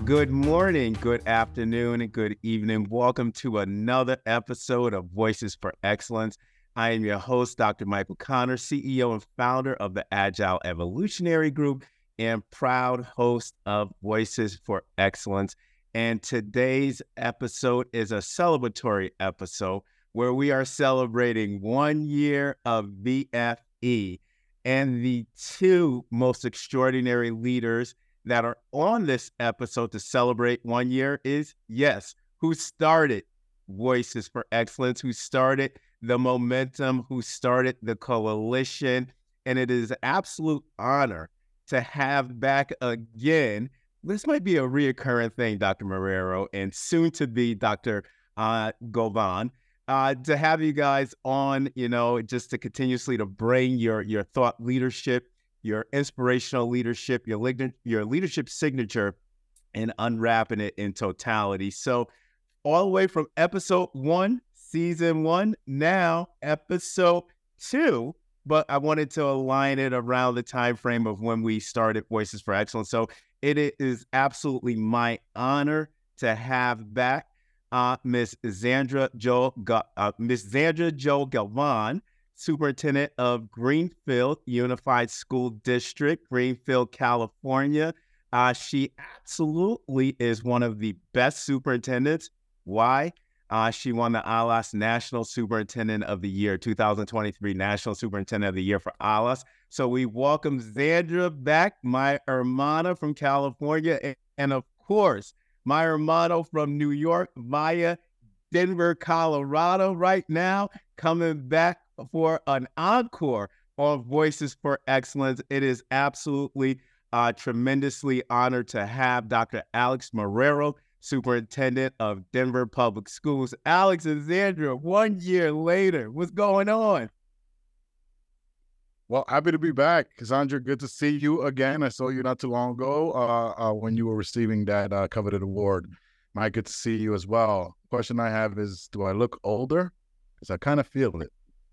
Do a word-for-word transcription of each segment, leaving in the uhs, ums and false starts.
Good morning, good afternoon, and good evening. Welcome to another episode of Voices for Excellence. I am your host, Doctor Michael Connor, C E O and founder of the Agile Evolutionary Group and proud host of Voices for Excellence. And today's episode is a celebratory episode where we are celebrating one year of V F E, and the two most extraordinary leaders that are on this episode to celebrate one year is, yes, who started Voices for Excellence, who started the momentum, who started the coalition. And it is an absolute honor to have back again, this might be a reoccurring thing, Doctor Marrero, and soon to be Doctor Uh, Govan, uh, to have you guys on, you know, just to continuously to bring your, your thought leadership, your inspirational leadership, your, your leadership signature, and unwrapping it in totality. So all the way from episode one, season one, now episode two, but I wanted to align it around the time frame of when we started Voices for Excellence. So it is absolutely my honor to have back uh, Miss Zandra Jo, uh, Miss Zandra Jo Galvan, Superintendent of Greenfield Unified School District, Greenfield, California. Uh, she absolutely is one of the best superintendents. Why? Uh, she won the A L A S National Superintendent of the Year, two thousand twenty-three National Superintendent of the Year for A L A S. So we welcome Zandra back, my hermana from California, and, and of course, my hermano from New York via Denver, Colorado right now, coming back for an encore on Voices for Excellence. It is absolutely uh, tremendously honored to have Doctor Alex Marrero, Superintendent of Denver Public Schools. Alex and Zandra, one year later, what's going on? Well, happy to be back. Cassandra, good to see you again. I saw you not too long ago uh, uh, when you were receiving that uh, coveted award. Mike, good to see you as well. Question I have is, do I look older? Because I kind of feel it.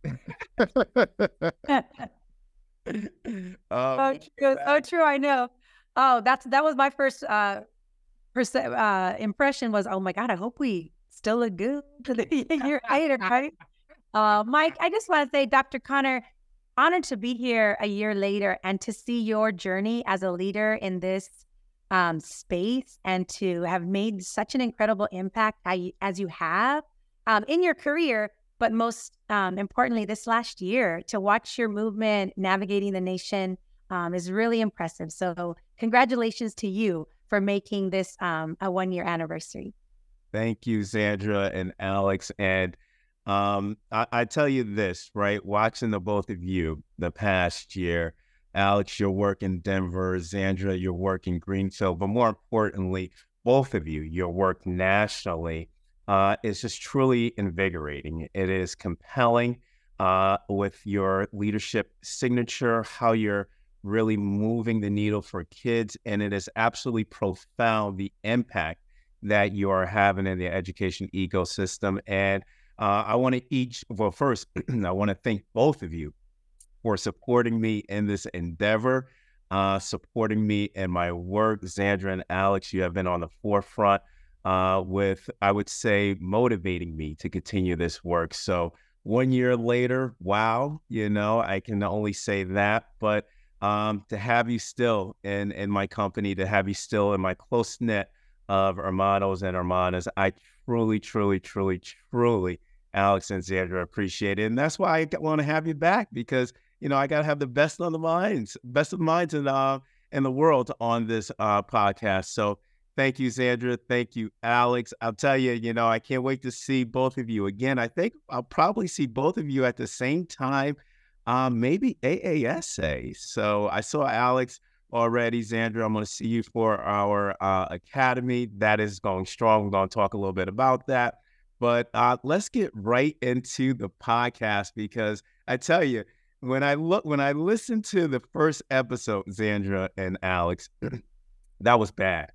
um, oh, true. oh, true. I know. Oh, that's that was my first uh, perce- uh, impression was, oh my God, I hope we still look good a year later, right? Uh, Mike, I just want to say, Doctor Connor, honored to be here a year later and to see your journey as a leader in this um, space and to have made such an incredible impact as you have um, in your career. But most um, importantly, this last year, to watch your movement navigating the nation um, is really impressive. So congratulations to you for making this um, a one-year anniversary. Thank you, Zandra and Alex. And um, I, I tell you this, right? Watching the both of you the past year, Alex, your work in Denver, Zandra, your work in Greenfield, but more importantly, both of you, your work nationally, Uh, it's just truly invigorating. It is compelling uh, with your leadership signature, how you're really moving the needle for kids. And it is absolutely profound, the impact that you are having in the education ecosystem. And uh, I want to each, well, first, I want to thank both of you for supporting me in this endeavor, uh, supporting me in my work. Zandra and Alex, you have been on the forefront Uh, with, I would say, motivating me to continue this work. So one year later, wow, you know, I can only say that, but um, to have you still in, in my company, to have you still in my close knit of hermanos and hermanas, I truly, truly, truly, truly, Alex and Zandra, appreciate it. And that's why I want to have you back, because, you know, I got to have the best of the minds, best of minds in, uh, in the world on this uh, podcast. So thank you, Zandra. Thank you, Alex. I'll tell you, you know, I can't wait to see both of you again. I think I'll probably see both of you at the same time, um, maybe A A S A. So I saw Alex already. Zandra, I'm going to see you for our uh, academy. That is going strong. We're going to talk a little bit about that. But uh, let's get right into the podcast, because I tell you, when I look, when I listened to the first episode, Zandra and Alex, that was bad.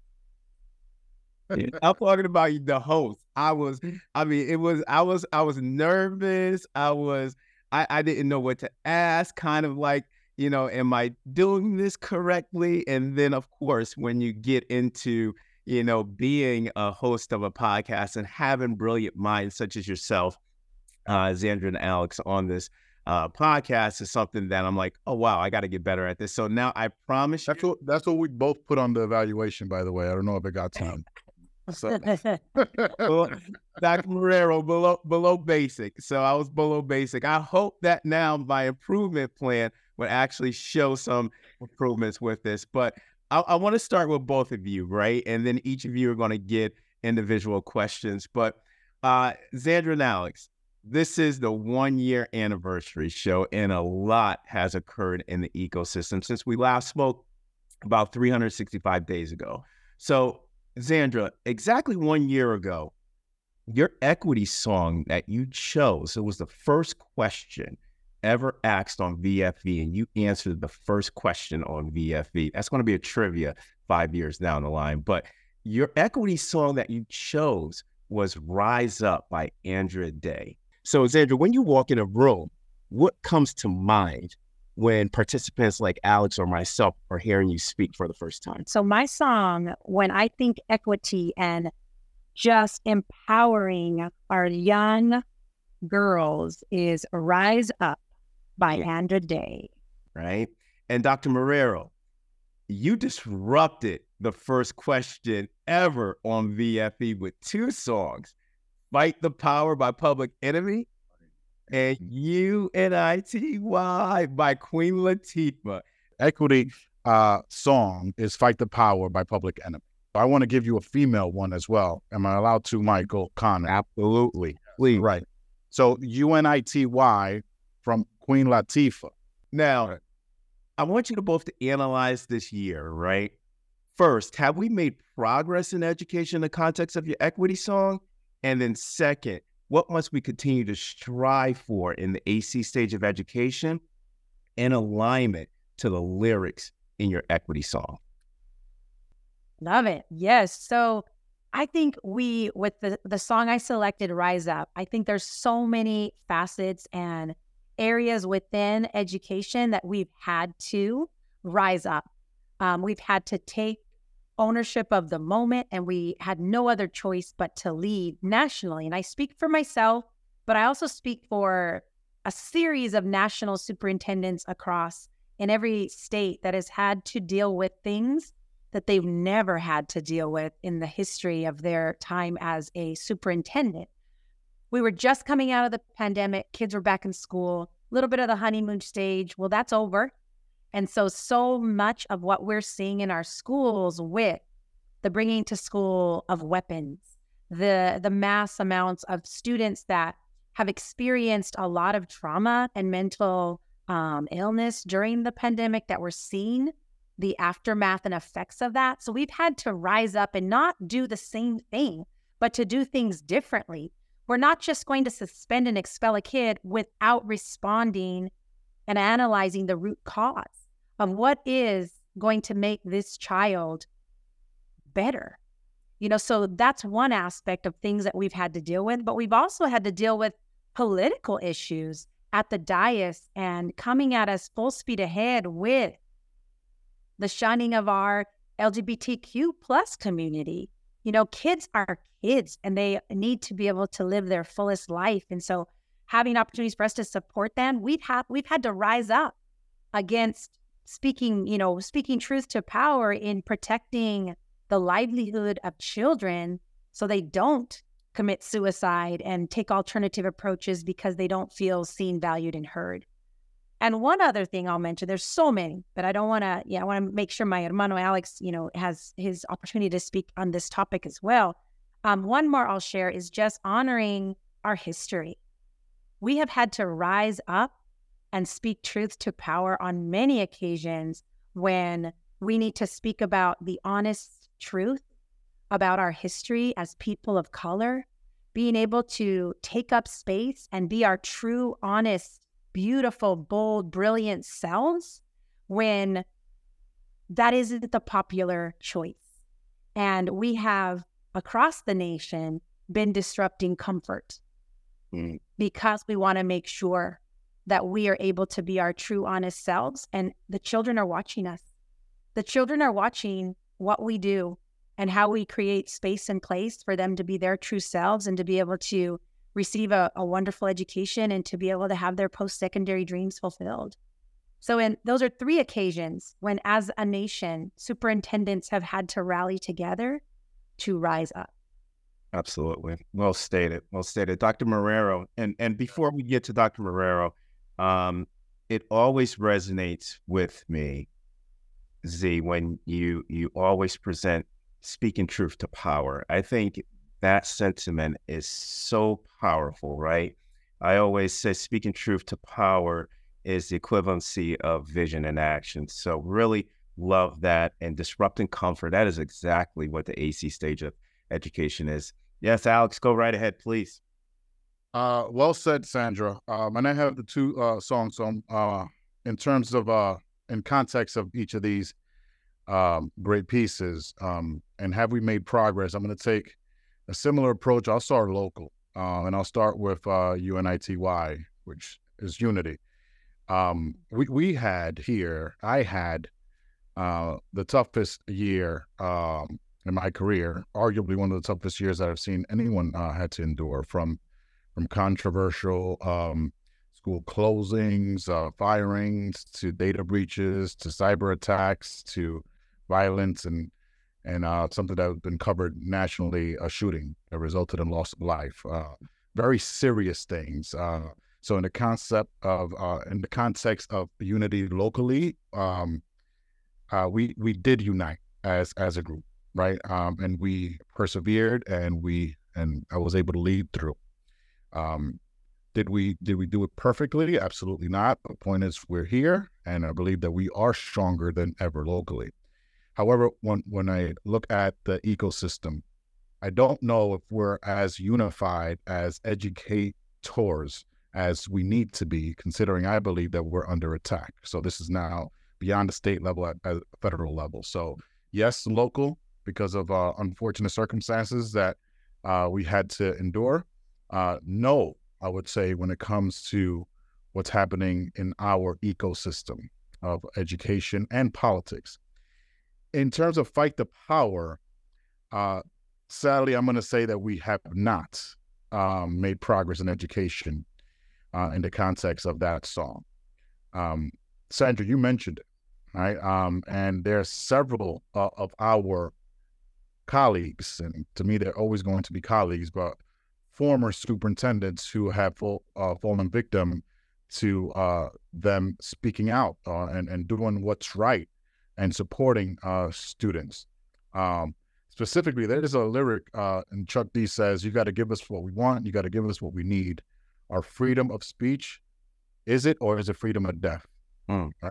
I'm talking about the host. I was, I mean, it was, I was, I was nervous. I was, I, I didn't know what to ask. Kind of like, you know, am I doing this correctly? And then, of course, when you get into, you know, being a host of a podcast and having brilliant minds such as yourself, uh, Zandra and Alex on this uh, podcast is something that I'm like, oh, wow, I got to get better at this. So now I promise That's you. what, that's what we both put on the evaluation, by the way. I don't know if it got time. So. Well, Doctor Marrero, below below basic. So I was below basic. I hope that now my improvement plan would actually show some improvements with this. But I, I want to start with both of you, right? And then each of you are going to get individual questions. But uh, Zandra and Alex, this is the one-year anniversary show, and a lot has occurred in the ecosystem since we last spoke about three hundred sixty-five days ago. So Zandra, exactly one year ago, your equity song that you chose, it was the first question ever asked on V F V, and you answered the first question on V F V. That's going to be a trivia five years down the line. But your equity song that you chose was Rise Up by Andra Day. So Zandra, when you walk in a room, what comes to mind when participants like Alex or myself are hearing you speak for the first time? So my song, when I think equity and just empowering our young girls, is Rise Up by yeah. Andra Day. Right. And Doctor Marrero, you disrupted the first question ever on V F V with two songs, Fight the Power by Public Enemy and U N I T Y by Queen Latifah. Equity uh, song is Fight the Power by Public Enemy. I want to give you a female one as well. Am I allowed to, Michael Connor? Absolutely. Please. Right. So U N I T Y from Queen Latifah. Now, I want you to both to analyze this year, right? First, have we made progress in education in the context of your equity song? And then second, what must we continue to strive for in the A C stage of education in alignment to the lyrics in your equity song? Love it. Yes. So I think we, with the, the song I selected, Rise Up, I think there's so many facets and areas within education that we've had to rise up. Um, we've had to take ownership of the moment, and we had no other choice but to lead nationally. And I speak for myself, but I also speak for a series of national superintendents across in every state that has had to deal with things that they've never had to deal with in the history of their time as a superintendent. We were just coming out of the pandemic. Kids were back in school, a little bit of the honeymoon stage. Well, that's over. And so, so much of what we're seeing in our schools with the bringing to school of weapons, the, the mass amounts of students that have experienced a lot of trauma and mental um, illness during the pandemic, that we're seeing the aftermath and effects of that. So we've had to rise up and not do the same thing, but to do things differently. We're not just going to suspend and expel a kid without responding and analyzing the root cause of what is going to make this child better. You know, so that's one aspect of things that we've had to deal with, but we've also had to deal with political issues at the dais and coming at us full speed ahead with the shunning of our L G B T Q plus community. You know, kids are kids and they need to be able to live their fullest life. And so having opportunities for us to support them, we've had, we've had to rise up against speaking, you know, speaking truth to power in protecting the livelihood of children so they don't commit suicide and take alternative approaches because they don't feel seen, valued, and heard. And one other thing I'll mention, there's so many, but I don't want to, yeah, I want to make sure my hermano Alex, you know, has his opportunity to speak on this topic as well. Um, one more I'll share is just honoring our history. We have had to rise up and speak truth to power on many occasions when we need to speak about the honest truth about our history as people of color, being able to take up space and be our true, honest, beautiful, bold, brilliant selves when that isn't the popular choice. And we have, across the nation, been disrupting comfort mm. because we want to make sure that we are able to be our true, honest selves. And the children are watching us. The children are watching what we do and how we create space and place for them to be their true selves and to be able to receive a, a wonderful education and to be able to have their post-secondary dreams fulfilled. So in those are three occasions when, as a nation, superintendents have had to rally together to rise up. Absolutely. Well stated. Well stated. Doctor Marrero, and, and before we get to Doctor Marrero, um, it always resonates with me, Z, when you you always present speaking truth to power. I think that sentiment is so powerful, right? I always say speaking truth to power is the equivalency of vision and action. So really love that. And disrupting comfort, that is exactly what the A C stage of education is. Yes, Alex, go right ahead, please. Uh, well said, Sandra. Um, and I have the two uh, songs. So uh, in terms of, uh, in context of each of these um, great pieces, um, and have we made progress? I'm going to take a similar approach. I'll start local, uh, and I'll start with uh, U N I T Y, which is Unity. Um, we, we had here, I had uh, the toughest year um, in my career, arguably one of the toughest years that I've seen anyone uh, had to endure, from from controversial um, school closings, uh, firings, to data breaches, to cyber attacks, to violence, and and uh, something that has been covered nationally, a shooting that resulted in loss of life. Uh, very serious things. Uh, so in the concept of, uh, in the context of unity locally, um, uh, we we did unite as as a group, right? Um, and we persevered, and we and I was able to lead through. Um, did we did we do it perfectly? Absolutely not. The point is, we're here, and I believe that we are stronger than ever locally. However, when when I look at the ecosystem, I don't know if we're as unified as educators as we need to be, considering I believe that we're under attack. So this is now beyond the state level at, at federal level. So yes, local, because of uh, unfortunate circumstances that uh, we had to endure. Uh, no, I would say, when it comes to what's happening in our ecosystem of education and politics. In terms of fight the power, uh, sadly, I'm going to say that we have not um, made progress in education uh, in the context of that song. Um, Sandra, you mentioned it, right? Um, and there are several uh, of our colleagues, and to me, they're always going to be colleagues, but former superintendents who have full, uh, fallen victim to uh, them speaking out uh, and, and doing what's right and supporting uh, students. Um, specifically, there is a lyric, uh, and Chuck D says, you got to give us what we want, you got to give us what we need. Our freedom of speech, is it, or is it freedom of death? Mm. Right?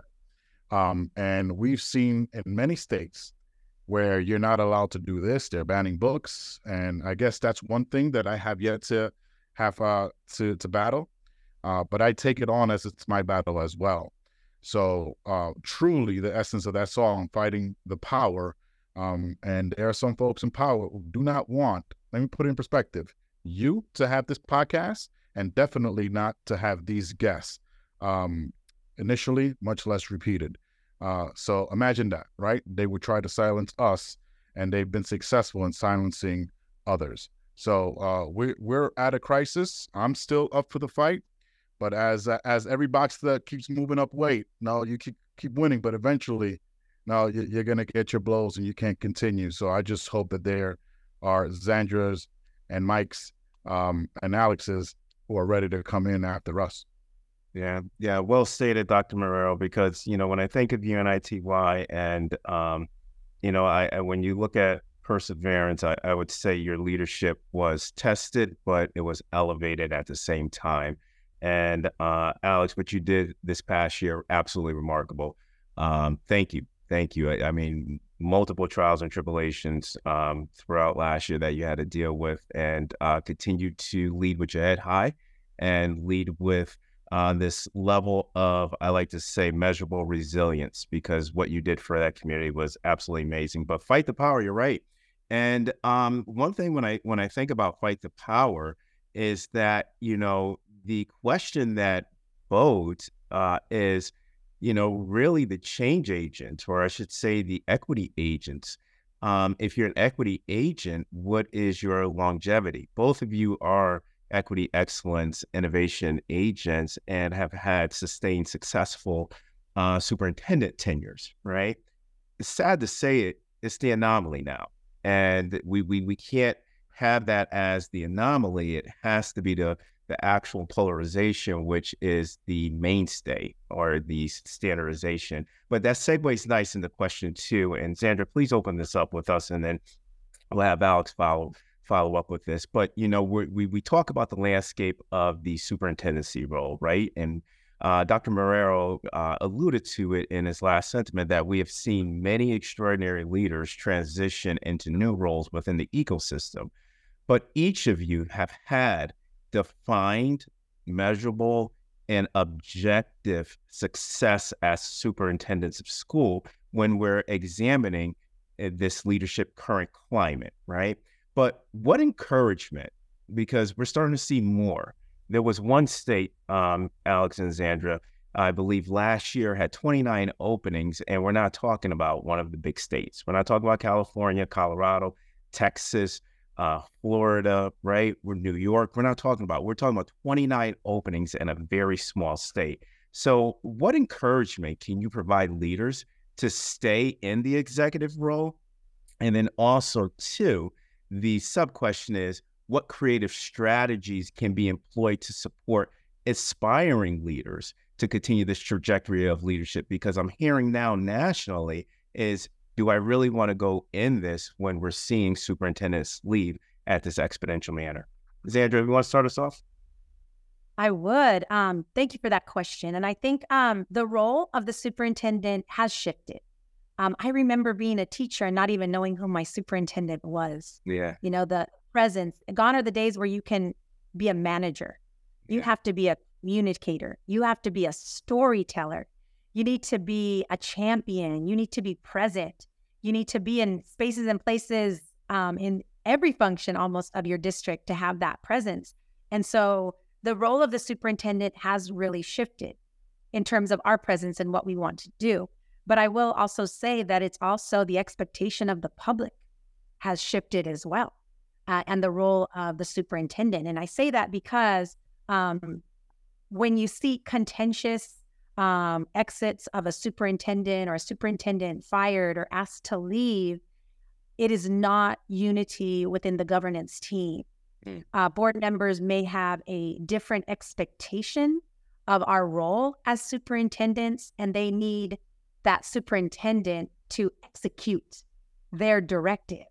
Um, and we've seen in many states where you're not allowed to do this, they're banning books. And I guess that's one thing that I have yet to have uh, to, to battle. Uh, but I take it on as it's my battle as well. So uh, truly the essence of that song, fighting the power. Um, and there are some folks in power who do not want, let me put it in perspective, you to have this podcast, and definitely not to have these guests um, initially, much less repeated. Uh, so imagine that, right? They would try to silence us, and they've been successful in silencing others. So uh, we're, we're at a crisis. I'm still up for the fight. But as uh, as every boxer that keeps moving up weight, no, you keep keep winning, but eventually, no, you, you're going to get your blows and you can't continue. So I just hope that there are Zandra's and Mike's um, and Alex's who are ready to come in after us. Yeah, yeah, well stated, Doctor Marrero, because, you know, when I think of U N I T Y and, um, you know, I, I when you look at perseverance, I, I would say your leadership was tested, but it was elevated at the same time. And uh, Alex, what you did this past year, absolutely remarkable. Um, thank you. Thank you. I, I mean, multiple trials and tribulations um, throughout last year that you had to deal with, and uh, continue to lead with your head high and lead with uh, this level of, I like to say, measurable resilience, because what you did for that community was absolutely amazing. But fight the power, you're right. And um, one thing when I when I think about fight the power is that, you know, the question that boat uh, is, you know, really the change agent, or I should say the equity agents. Um, if you're an equity agent, what is your longevity? Both of you are equity excellence innovation agents and have had sustained successful uh, superintendent tenures, right? It's sad to say it, it's the anomaly now. And we, we, we can't have that as the anomaly. It has to be the, the actual polarization, which is the mainstay or the standardization. But that segues nice into question two. And Zandra, please open this up with us, and then we'll have Alex follow follow up with this. But, you know, we're, we we talk about the landscape of the superintendency role, right? And uh, Doctor Marrero uh, alluded to it in his last sentiment that we have seen many extraordinary leaders transition into new roles within the ecosystem. But each of you have had defined, measurable, and objective success as superintendents of school when we're examining uh, this leadership current climate, right? But what encouragement, because we're starting to see more. There was one state, um, Alex and Zandra, I believe last year had twenty-nine openings, and we're not talking about one of the big states. We're not talking about California, Colorado, Texas, uh, Florida, right? We're New York. We're not talking about, we're talking about twenty-nine openings in a very small state. So what encouragement can you provide leaders to stay in the executive role? And then also, two, the sub-question is, what creative strategies can be employed to support aspiring leaders to continue this trajectory of leadership? Because I'm hearing now nationally is, do I really want to go in this when we're seeing superintendents leave at this exponential manner? Zandra, you want to start us off? I would. Um, thank you for that question. And I think um, the role of the superintendent has shifted. Um, I remember being a teacher and not even knowing who my superintendent was. Yeah. You know, the presence. Gone are the days where you can be a manager. You Yeah. have to be a communicator. You have to be a storyteller. You need to be a champion. You need to be present. You need to be in spaces and places um, in every function almost of your district to have that presence. And so the role of the superintendent has really shifted in terms of our presence and what we want to do. But I will also say that it's also the expectation of the public has shifted as well, uh, and the role of the superintendent. And I say that because um, when you see contentious um, exits of a superintendent or a superintendent fired or asked to leave, it is not unity within the governance team. Mm. Uh, board members may have a different expectation of our role as superintendents, and they need that superintendent to execute their directive.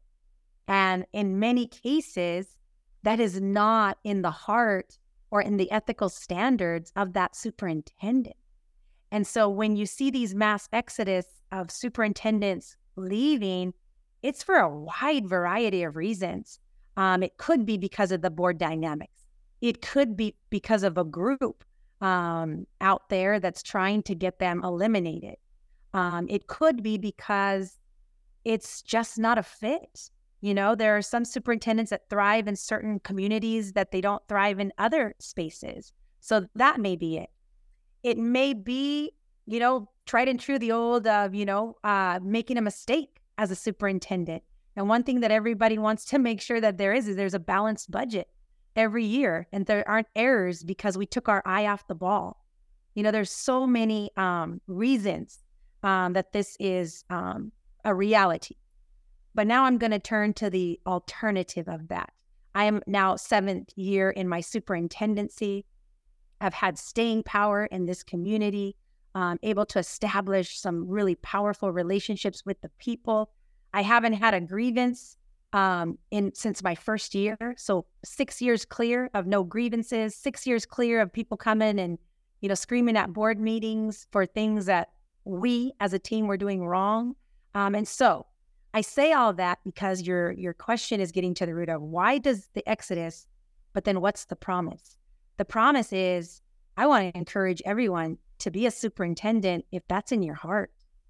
And in many cases, that is not in the heart or in the ethical standards of that superintendent. And so when you see these mass exodus of superintendents leaving, it's for a wide variety of reasons. Um, it could be because of the board dynamics. It could be because of a group um, out there that's trying to get them eliminated. Um, it could be because it's just not a fit. You know, there are some superintendents that thrive in certain communities that they don't thrive in other spaces. So that may be it. It may be, you know, tried and true, the old, uh, you know, uh, making a mistake as a superintendent. And one thing that everybody wants to make sure that there is, is there's a balanced budget every year and there aren't errors because we took our eye off the ball. You know, there's so many um, reasons Um, that this is um, a reality. But now I'm going to turn to the alternative of that. I am now seventh year in my superintendency. I've had staying power in this community, um, able to establish some really powerful relationships with the people. I haven't had a grievance um, in since my first year. So six years clear of no grievances, six years clear of people coming and, you know, screaming at board meetings for things that we as a team were doing wrong. Um, and so I say all that because your your question is getting to the root of why does the exodus, but then what's the promise? The promise is I want to encourage everyone to be a superintendent if that's in your heart.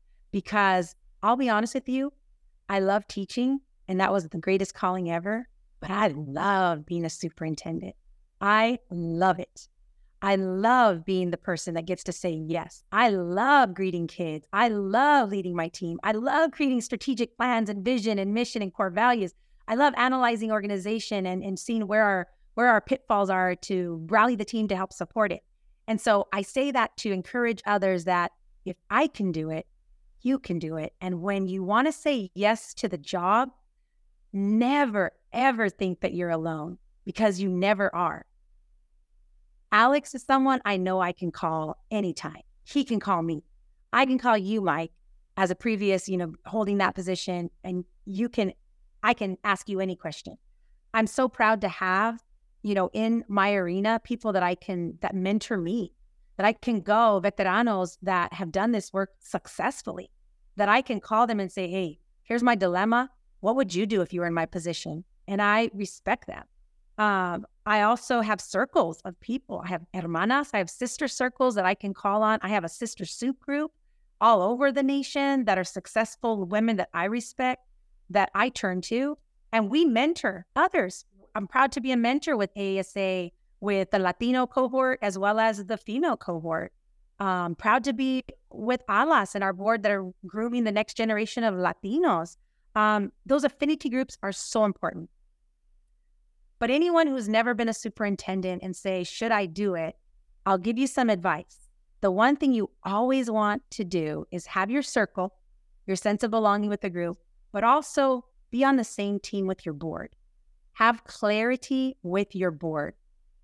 Because I'll be honest with you, I love teaching and that was the greatest calling ever, but I love being a superintendent. I love it. I love being the person that gets to say yes. I love greeting kids. I love leading my team. I love creating strategic plans and vision and mission and core values. I love analyzing organization and, and seeing where our, where our pitfalls are to rally the team to help support it. And so I say that to encourage others that if I can do it, you can do it. And when you want to say yes to the job, never, ever think that you're alone, because you never are. Alex is someone I know I can call anytime. He can call me. I can call you, Mike, as a previous, you know, holding that position, and you can, I can ask you any question. I'm so proud to have, you know, in my arena, people that I can, that mentor me, that I can go, veteranos that have done this work successfully, that I can call them and say, hey, here's my dilemma. What would you do if you were in my position? And I respect them. Um, I also have circles of people. I have hermanas, I have sister circles that I can call on. I have a sister soup group all over the nation that are successful women that I respect, that I turn to, and we mentor others. I'm proud to be a mentor with A S A, with the Latino cohort, as well as the female cohort. Um, proud to be with ALAS and our board that are grooming the next generation of Latinos. Um, those affinity groups are so important. But anyone who's never been a superintendent and say, should I do it? I'll give you some advice. The one thing you always want to do is have your circle, your sense of belonging with the group, but also be on the same team with your board. Have clarity with your board.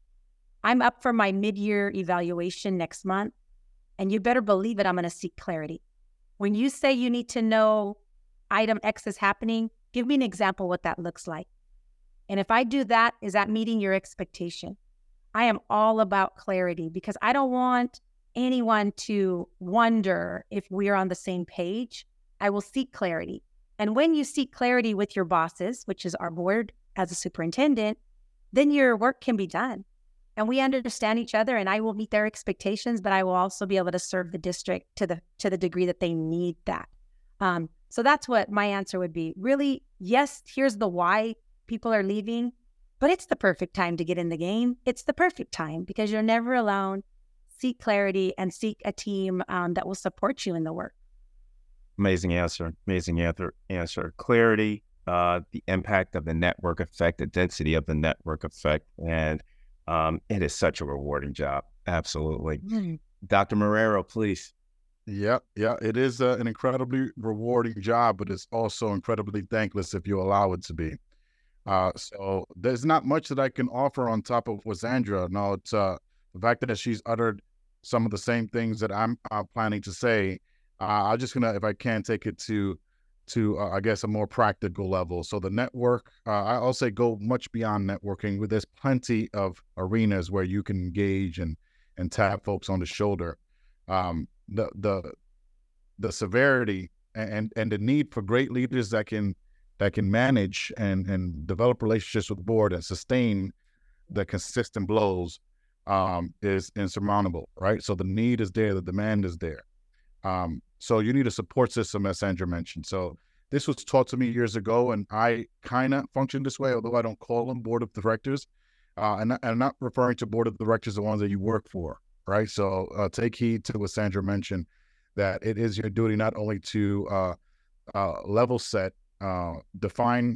I'm up for my mid-year evaluation next month, and you better believe it, I'm going to seek clarity. When you say you need to know item X is happening, give me an example what that looks like. And if I do that, is that meeting your expectation? I am all about clarity, because I don't want anyone to wonder if we are on the same page. I will seek clarity. And when you seek clarity with your bosses, which is our board as a superintendent, then your work can be done. And we understand each other, and I will meet their expectations, but I will also be able to serve the district to the to the degree that they need that. Um, so that's what my answer would be. Really, yes, here's the why people are leaving, but it's the perfect time to get in the game. It's the perfect time because you're never alone. Seek clarity and seek a team um, that will support you in the work. Amazing answer. Amazing answer. Answer. Clarity, uh, the impact of the network effect, the density of the network effect, and um, it is such a rewarding job. Absolutely. Mm-hmm. Doctor Marrero, please. Yeah, yeah, it is uh, an incredibly rewarding job, but it's also incredibly thankless if you allow it to be. Uh, so there's not much that I can offer on top of what Sandra. No, it's uh, the fact that she's uttered some of the same things that I'm uh, planning to say. Uh, I'm just gonna, if I can, take it to, to uh, I guess, a more practical level. So the network, uh, I'll say, go much beyond networking. There's plenty of arenas where you can engage and and tap folks on the shoulder. Um, the the the severity and and the need for great leaders that can that can manage and and develop relationships with the board and sustain the consistent blows um, is insurmountable, right? So the need is there, the demand is there. Um, so you need a support system, as Sandra mentioned. So this was taught to me years ago, and I kind of function this way, although I don't call them board of directors. Uh, and, and I'm not referring to board of directors, the ones that you work for, right? So uh, take heed to what Sandra mentioned, that it is your duty not only to uh, uh, level set, uh, define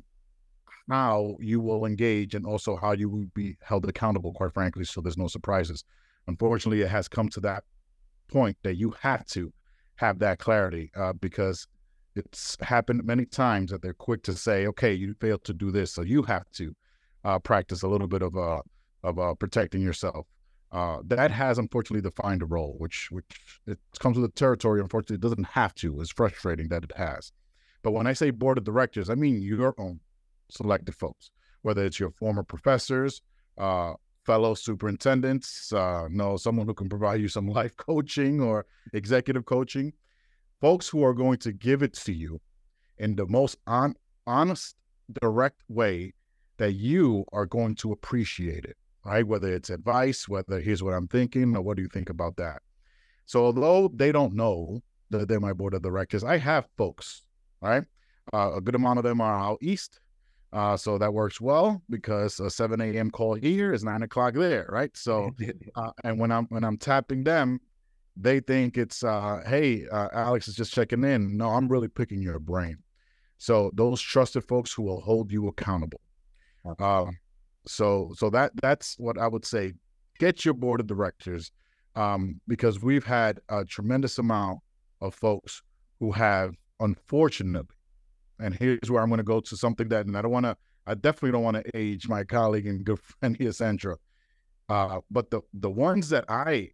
how you will engage, and also how you will be held accountable, quite frankly, so there's no surprises. Unfortunately, it has come to that point that you have to have that clarity uh, because it's happened many times that they're quick to say, okay, you failed to do this, so you have to uh, practice a little bit of uh, of uh, protecting yourself. Uh, that has unfortunately defined a role, which which it comes with the territory. Unfortunately, it doesn't have to. It's frustrating that it has. But when I say board of directors, I mean your own selected folks, whether it's your former professors, uh, fellow superintendents, uh, no, someone who can provide you some life coaching or executive coaching, folks who are going to give it to you in the most on, honest, direct way that you are going to appreciate it, right? Whether it's advice, whether here's what I'm thinking, or what do you think about that? So although they don't know that they're my board of directors, I have folks, right? Uh, a good amount of them are out east. Uh, so that works well because a seven a.m. call here is nine o'clock there, right? So, uh, and when I'm when I'm tapping them, they think it's, uh, hey, uh, Alex is just checking in. No, I'm really picking your brain. So those trusted folks who will hold you accountable. Okay. Um, so so that that's what I would say. Get your board of directors, um, because we've had a tremendous amount of folks who have, unfortunately, and here's where I'm going to go to something that, and I don't want to, I definitely don't want to age my colleague and good friend here, Sandra, uh, but the the ones that I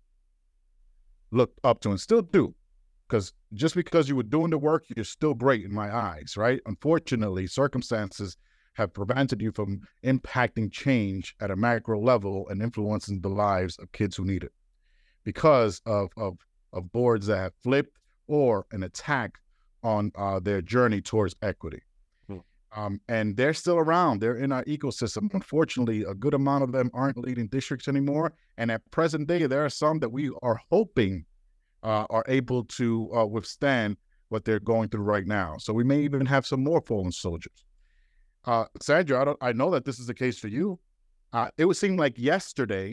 looked up to and still do, because just because you were doing the work, you're still great in my eyes, right? Unfortunately, circumstances have prevented you from impacting change at a macro level and influencing the lives of kids who need it because of of, of boards that have flipped or an attack on uh, their journey towards equity. Hmm. Um, and they're still around. They're in our ecosystem. Unfortunately, a good amount of them aren't leading districts anymore. And at present day, there are some that we are hoping uh, are able to uh, withstand what they're going through right now. So we may even have some more fallen soldiers. Uh, Sandra, I, don't, I know that this is the case for you. Uh, it would seem like yesterday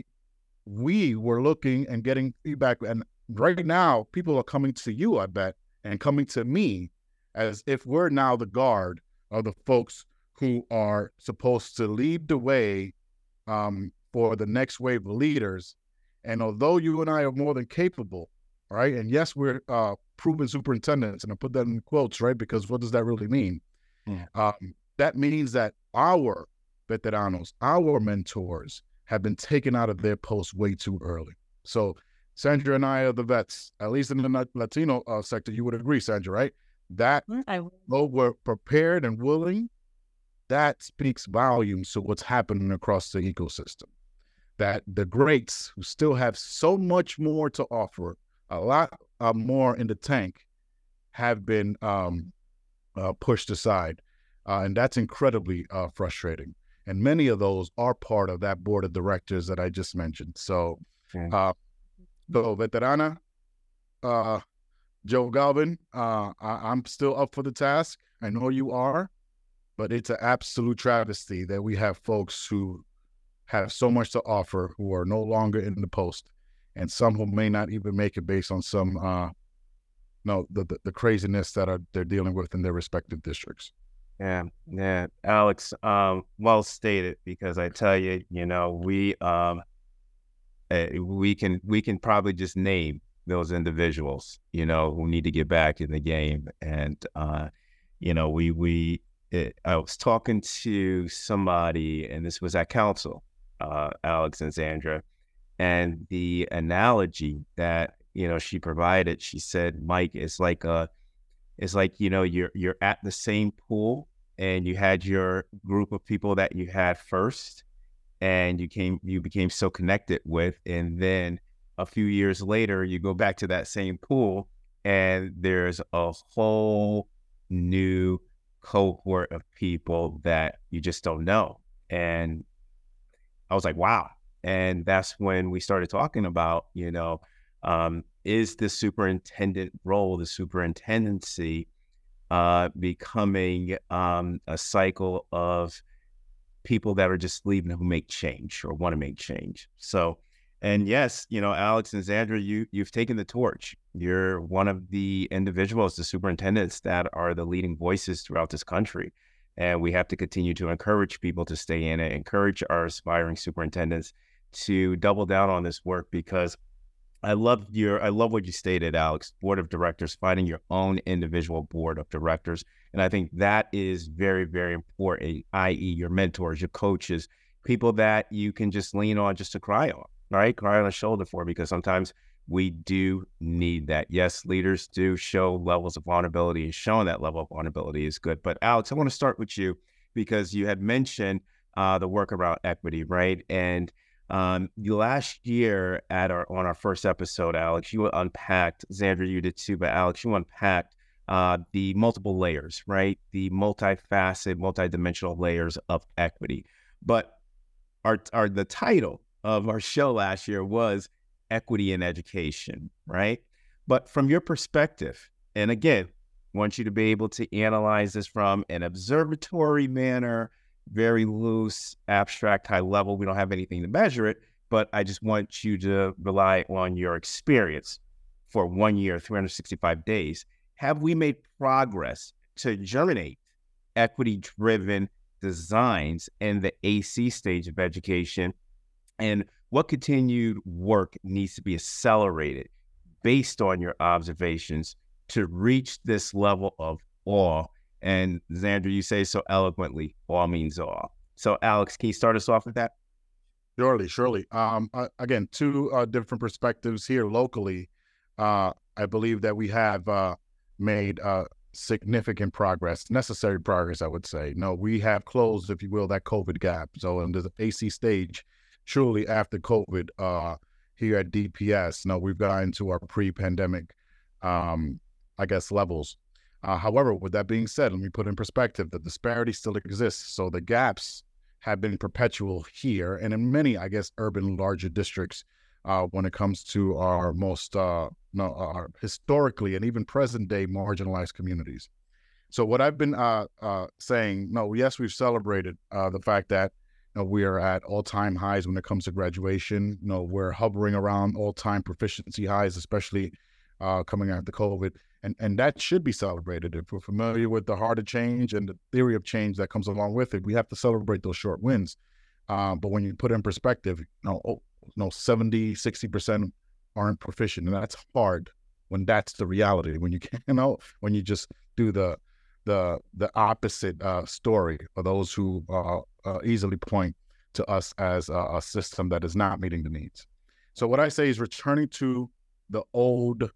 we were looking and getting feedback, and right now people are coming to you, I bet, and coming to me as if we're now the guard of the folks who are supposed to lead the way um, for the next wave of leaders. And although you and I are more than capable, right? And yes, we're uh, proven superintendents, and I put that in quotes, right? Because what does that really mean? Yeah. Um, that means that our veteranos, our mentors, have been taken out of their posts way too early. So Sandra and I are the vets, at least in the Latino uh, sector. You would agree, Sandra, right? That I though we're prepared and willing, that speaks volumes to what's happening across the ecosystem. That the greats who still have so much more to offer, a lot uh, more in the tank, have been um, uh, pushed aside. Uh, and that's incredibly uh, frustrating. And many of those are part of that board of directors that I just mentioned. So, uh, so Veterana, uh, Joe Galvin, uh, I, I'm still up for the task. I know you are, but it's an absolute travesty that we have folks who have so much to offer who are no longer in the post, and some who may not even make it based on some, uh, no, the, the the craziness that are they're dealing with in their respective districts. Yeah, yeah, Alex, um, well stated. Because I tell you, you know, we um, uh, we can we can probably just name those individuals, you know, who need to get back in the game. And uh, you know, we we it, I was talking to somebody, and this was at council, uh, Alex and Sandra, and the analogy that you know she provided, she said, Mike, it's like a It's like, you know, you're you're at the same pool, and you had your group of people that you had first, and you came you became so connected with, and then a few years later you go back to that same pool, and there's a whole new cohort of people that you just don't know. And I was like, wow. And that's when we started talking about, you know, um, is the superintendent role, the superintendency, uh, becoming um, a cycle of people that are just leaving who make change or want to make change. So, and yes, you know, Alex and Sandra, you, you've taken the torch. You're one of the individuals, the superintendents that are the leading voices throughout this country. And we have to continue to encourage people to stay in it, encourage our aspiring superintendents to double down on this work, because I love your, I love what you stated, Alex, board of directors, finding your own individual board of directors. And I think that is very, very important, that is your mentors, your coaches, people that you can just lean on just to cry on, right? Cry on the shoulder for, because sometimes we do need that. Yes, leaders do show levels of vulnerability, and showing that level of vulnerability is good. But Alex, I want to start with you, because you had mentioned uh, the work around equity, right? And Um, last year at our on our first episode, Alex, you unpacked, Sandra, you did too, but Alex, you unpacked uh, the multiple layers, right? The multifaceted, multidimensional layers of equity. But our our the title of our show last year was Equity in Education, right? But from your perspective, and again, I want you to be able to analyze this from an observatory manner, very loose, abstract, high level. We don't have anything to measure it, but I just want you to rely on your experience for one year, three hundred sixty-five days. Have we made progress to germinate equity-driven designs in the A C stage of education? And what continued work needs to be accelerated based on your observations to reach this level of awe? And Xander, you say so eloquently, awe means awe. So Alex, can you start us off with that? Surely, surely. Um, uh, again, two uh, different perspectives here locally. Uh, I believe that we have uh, made uh, significant progress, necessary progress, I would say. No, we have closed, if you will, that COVID gap. So in the A C stage, truly after COVID, uh, here at D P S, no, we've gotten to our pre-pandemic, um, I guess, levels. Uh, however, with that being said, let me put in perspective, the disparity still exists. So the gaps have been perpetual here and in many, I guess, urban larger districts uh, when it comes to our most, uh, no, our historically and even present day marginalized communities. So what I've been uh, uh, saying, no, yes, we've celebrated uh, the fact that you know, we are at all-time highs when it comes to graduation. You know, we're hovering around all-time proficiency highs, especially uh, coming after COVID. And, and that should be celebrated. If we're familiar with the heart of change and the theory of change that comes along with it, we have to celebrate those short wins. Um, but when you put it in perspective, you know, oh, you know, seventy, sixty percent aren't proficient. And that's hard when that's the reality. When you can't, you know, when you just do the the the opposite uh, story for those who uh, uh, easily point to us as a, a system that is not meeting the needs. So what I say is returning to the old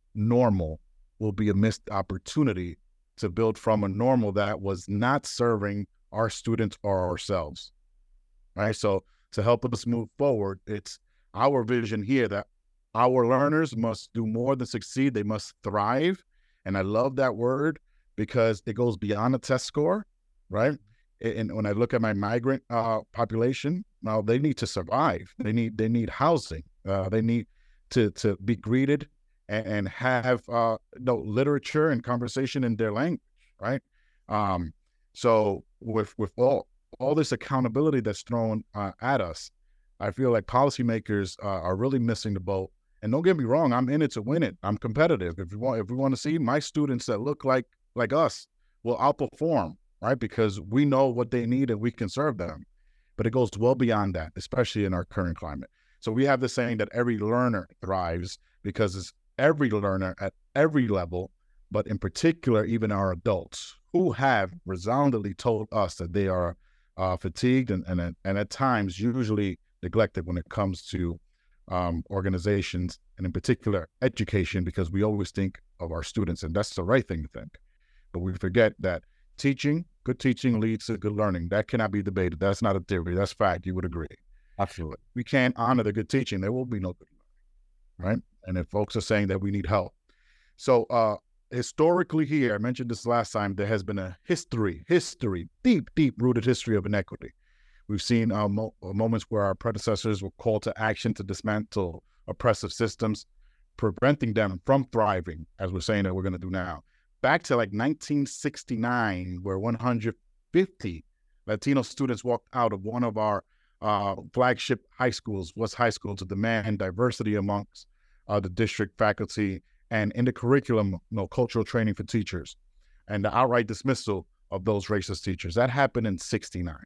normal will be a missed opportunity to build from a normal that was not serving our students or ourselves, right? So to help us move forward, it's our vision here that our learners must do more than succeed. They must thrive. And I love that word because it goes beyond a test score, right? And when I look at my migrant uh, population, now they need to survive. They need they need housing. Uh, they need to to be greeted and have uh, no literature and conversation in their language, right? Um, so with with all all this accountability that's thrown uh, at us, I feel like policymakers uh, are really missing the boat. And don't get me wrong, I'm in it to win it. I'm competitive. If you want, if we want to see my students that look like like us, will outperform, right? Because we know what they need and we can serve them. But it goes well beyond that, especially in our current climate. So we have the saying that every learner thrives because it's every learner at every level, but in particular, even our adults who have resoundingly told us that they are uh, fatigued and, and, and at times usually neglected when it comes to um, organizations and in particular education, because we always think of our students and that's the right thing to think. But we forget that teaching, good teaching leads to good learning. That cannot be debated. That's not a theory. That's fact. You would agree. Absolutely. We can't honor the good teaching. There will be no good learning, right? And if folks are saying that we need help. So uh, historically here, I mentioned this last time, there has been a history, history, deep, deep rooted history of inequity. We've seen uh, mo- moments where our predecessors were called to action to dismantle oppressive systems, preventing them from thriving, as we're saying that we're going to do now. Back to like nineteen sixty-nine, where one hundred fifty Latino students walked out of one of our uh, flagship high schools, West High School, to demand diversity amongst Uh, the district faculty and in the curriculum, you know, cultural training for teachers and the outright dismissal of those racist teachers. That happened in sixty-nine.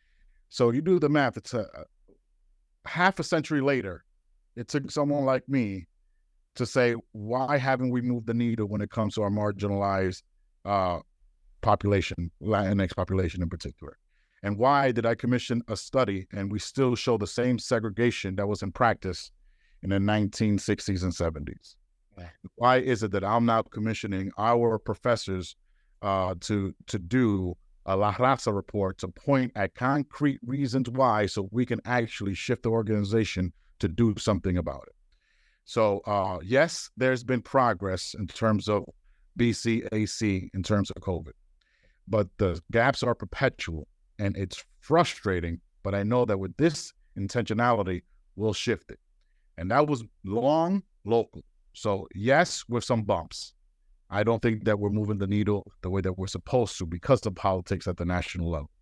So you do the math, it's a, a half a century later, it took someone like me to say, why haven't we moved the needle when it comes to our marginalized uh, population, Latinx population in particular? And why did I commission a study and we still show the same segregation that was in practice in the nineteen sixties and seventies? Right. Why is it that I'm now commissioning our professors uh, to to do a La Raza report to point at concrete reasons why, so we can actually shift the organization to do something about it? So uh, yes, there's been progress in terms of B C A C, in terms of COVID, but the gaps are perpetual and it's frustrating. But I know that with this intentionality, we'll shift it. And that was long, local. So yes, with some bumps. I don't think that we're moving the needle the way that we're supposed to because of politics at the national level.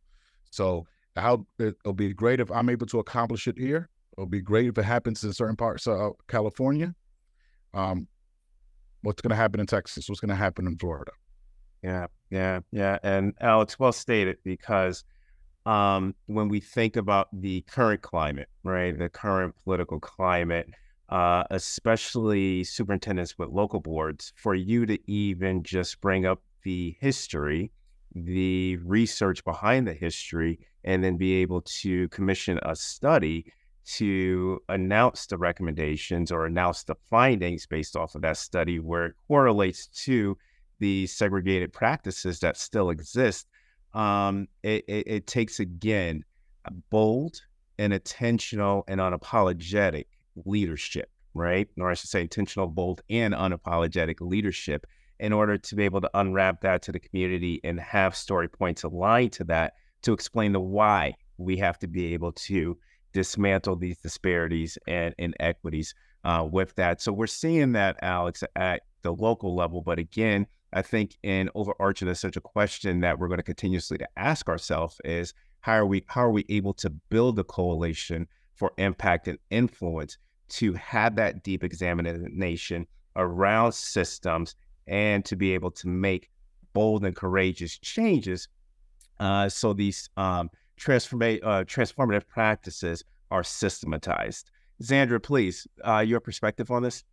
So how it'll be great if I'm able to accomplish it here. It'll be great if it happens in certain parts of California. Um, what's going to happen in Texas? What's going to happen in Florida? Yeah, yeah, yeah. And Alex, well stated, because um, when we think about the current climate, right, the current political climate, uh, especially superintendents with local boards, for you to even just bring up the history, the research behind the history, and then be able to commission a study to announce the recommendations or announce the findings based off of that study where it correlates to the segregated practices that still exist. Um, it, it, it takes, again, a bold and intentional and unapologetic leadership, right? Or I should say intentional, bold, and unapologetic leadership in order to be able to unwrap that to the community and have story points aligned to that to explain the why we have to be able to dismantle these disparities and inequities uh, with that. So we're seeing that, Alex, at the local level. But again, I think in overarching essential question that we're going to continuously to ask ourselves is how are we how are we able to build a coalition for impact and influence to have that deep examination around systems and to be able to make bold and courageous changes uh, so these um, transforma- uh, transformative practices are systematized. Zandra, please, uh, your perspective on this?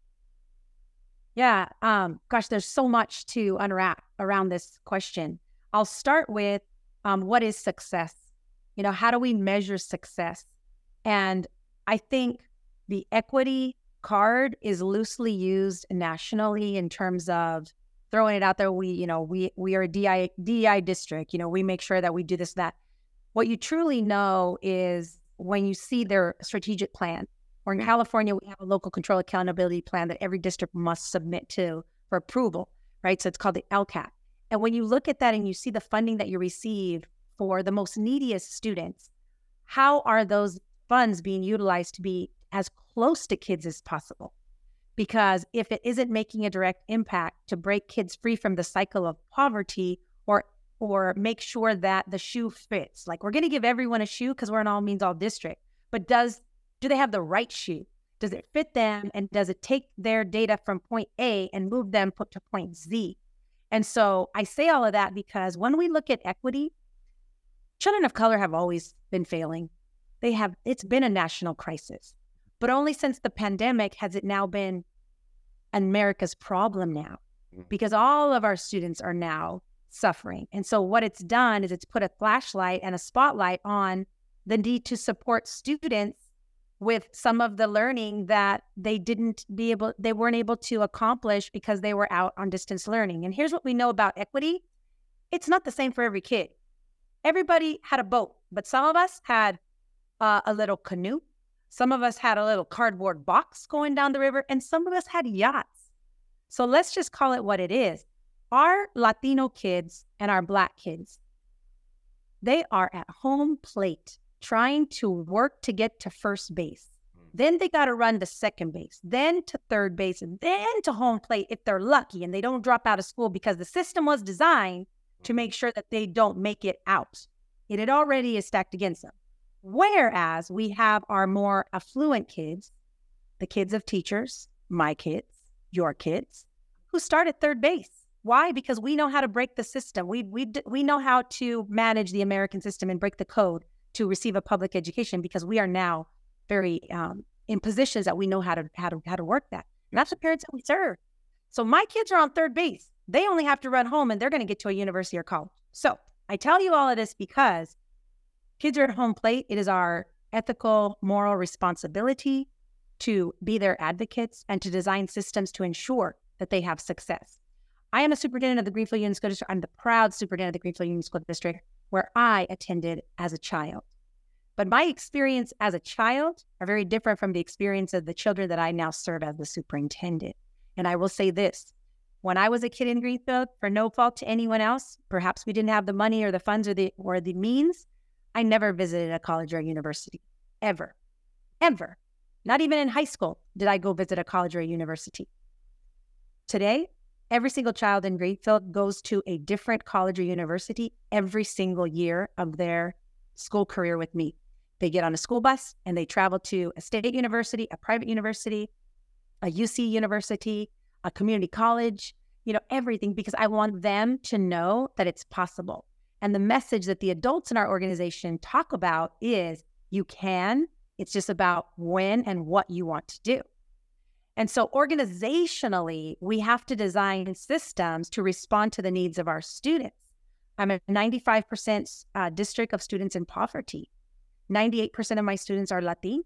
Yeah, um, gosh, there's so much to unwrap around this question. I'll start with um, what is success? You know, how do we measure success? And I think the equity card is loosely used nationally in terms of throwing it out there. We, you know, we we are a D I, D E I district. You know, we make sure that we do this, that. What you truly know is when you see their strategic plan. Or in California, we have a local control accountability plan that every district must submit to for approval, right? So it's called the L C A P. And when you look at that and you see the funding that you receive for the most neediest students, how are those funds being utilized to be as close to kids as possible? Because if it isn't making a direct impact to break kids free from the cycle of poverty or or make sure that the shoe fits, like we're going to give everyone a shoe because we're an all means all district, but does Do they have the right shoe? Does it fit them? And does it take their data from point A and move them to point Z? And so I say all of that because when we look at equity, children of color have always been failing. They have, it's been a national crisis, but only since the pandemic has it now been America's problem now, because all of our students are now suffering. And so what it's done is it's put a flashlight and a spotlight on the need to support students with some of the learning that they didn't be able, they weren't able to accomplish because they were out on distance learning. And here's what we know about equity. It's not the same for every kid. Everybody had a boat, but some of us had uh, a little canoe. Some of us had a little cardboard box going down the river, and some of us had yachts. So let's just call it what it is. Our Latino kids and our Black kids, they are at home plate trying to work to get to first base. Then they got to run to second base, then to third base, and then to home plate if they're lucky and they don't drop out of school, because the system was designed to make sure that they don't make it out. It had already is stacked against them. Whereas we have our more affluent kids, the kids of teachers, my kids, your kids, who start at third base. Why? Because we know how to break the system. We we we know how to manage the American system and break the code to receive a public education, because we are now very um, in positions that we know how to how to how to work that. And that's the parents that we serve. So my kids are on third base. They only have to run home and they're going to get to a university or college. So I tell you all of this because kids are at home plate. It is our ethical, moral responsibility to be their advocates and to design systems to ensure that they have success. I am a superintendent of the Greenfield Union School District. I'm the proud superintendent of the Greenfield Union School District, where I attended as a child. But my experience as a child are very different from the experience of the children that I now serve as the superintendent. And I will say this, when I was a kid in Greenfield, for no fault to anyone else, perhaps we didn't have the money or the funds or the or the means, I never visited a college or a university, ever, ever. Not even in high school did I go visit a college or a university. Today, every single child in Greenfield goes to a different college or university every single year of their school career with me. They get on a school bus and they travel to a state university, a private university, a U C university, a community college, you know, everything, because I want them to know that it's possible. And the message that the adults in our organization talk about is you can, it's just about when and what you want to do. And so organizationally, we have to design systems to respond to the needs of our students. I'm a ninety-five percent uh, district of students in poverty. ninety-eight percent of my students are Latino.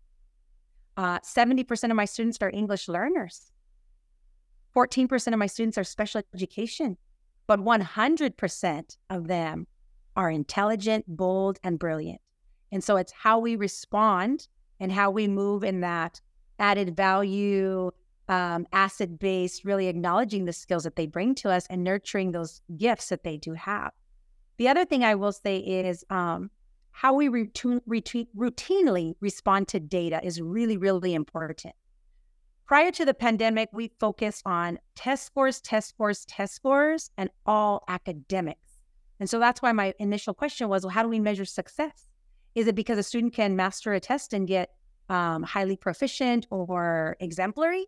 Uh, seventy percent of my students are English learners. fourteen percent of my students are special education. But one hundred percent of them are intelligent, bold, and brilliant. And so it's how we respond and how we move in that added value, um, asset-based, really acknowledging the skills that they bring to us and nurturing those gifts that they do have. The other thing I will say is um, how we routine, routine, routinely respond to data is really, really important. Prior to the pandemic, we focused on test scores, test scores, test scores, and all academics. And so that's why my initial question was, well, how do we measure success? Is it because a student can master a test and get um, highly proficient or exemplary?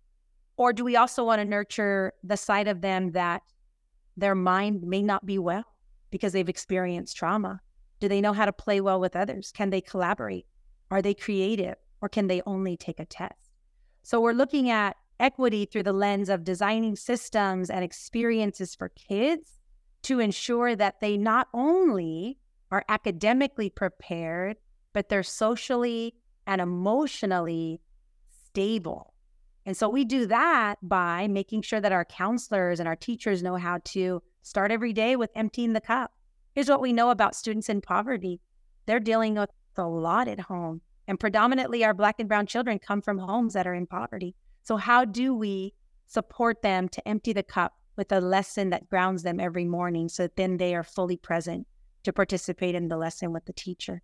Or do we also want to nurture the side of them that their mind may not be well because they've experienced trauma? Do they know how to play well with others? Can they collaborate? Are they creative? Or can they only take a test? So we're looking at equity through the lens of designing systems and experiences for kids to ensure that they not only are academically prepared, but they're socially and emotionally stable. And so we do that by making sure that our counselors and our teachers know how to start every day with emptying the cup. Here's what we know about students in poverty. They're dealing with a lot at home. And predominantly our Black and brown children come from homes that are in poverty. So how do we support them to empty the cup with a lesson that grounds them every morning so that then they are fully present to participate in the lesson with the teacher?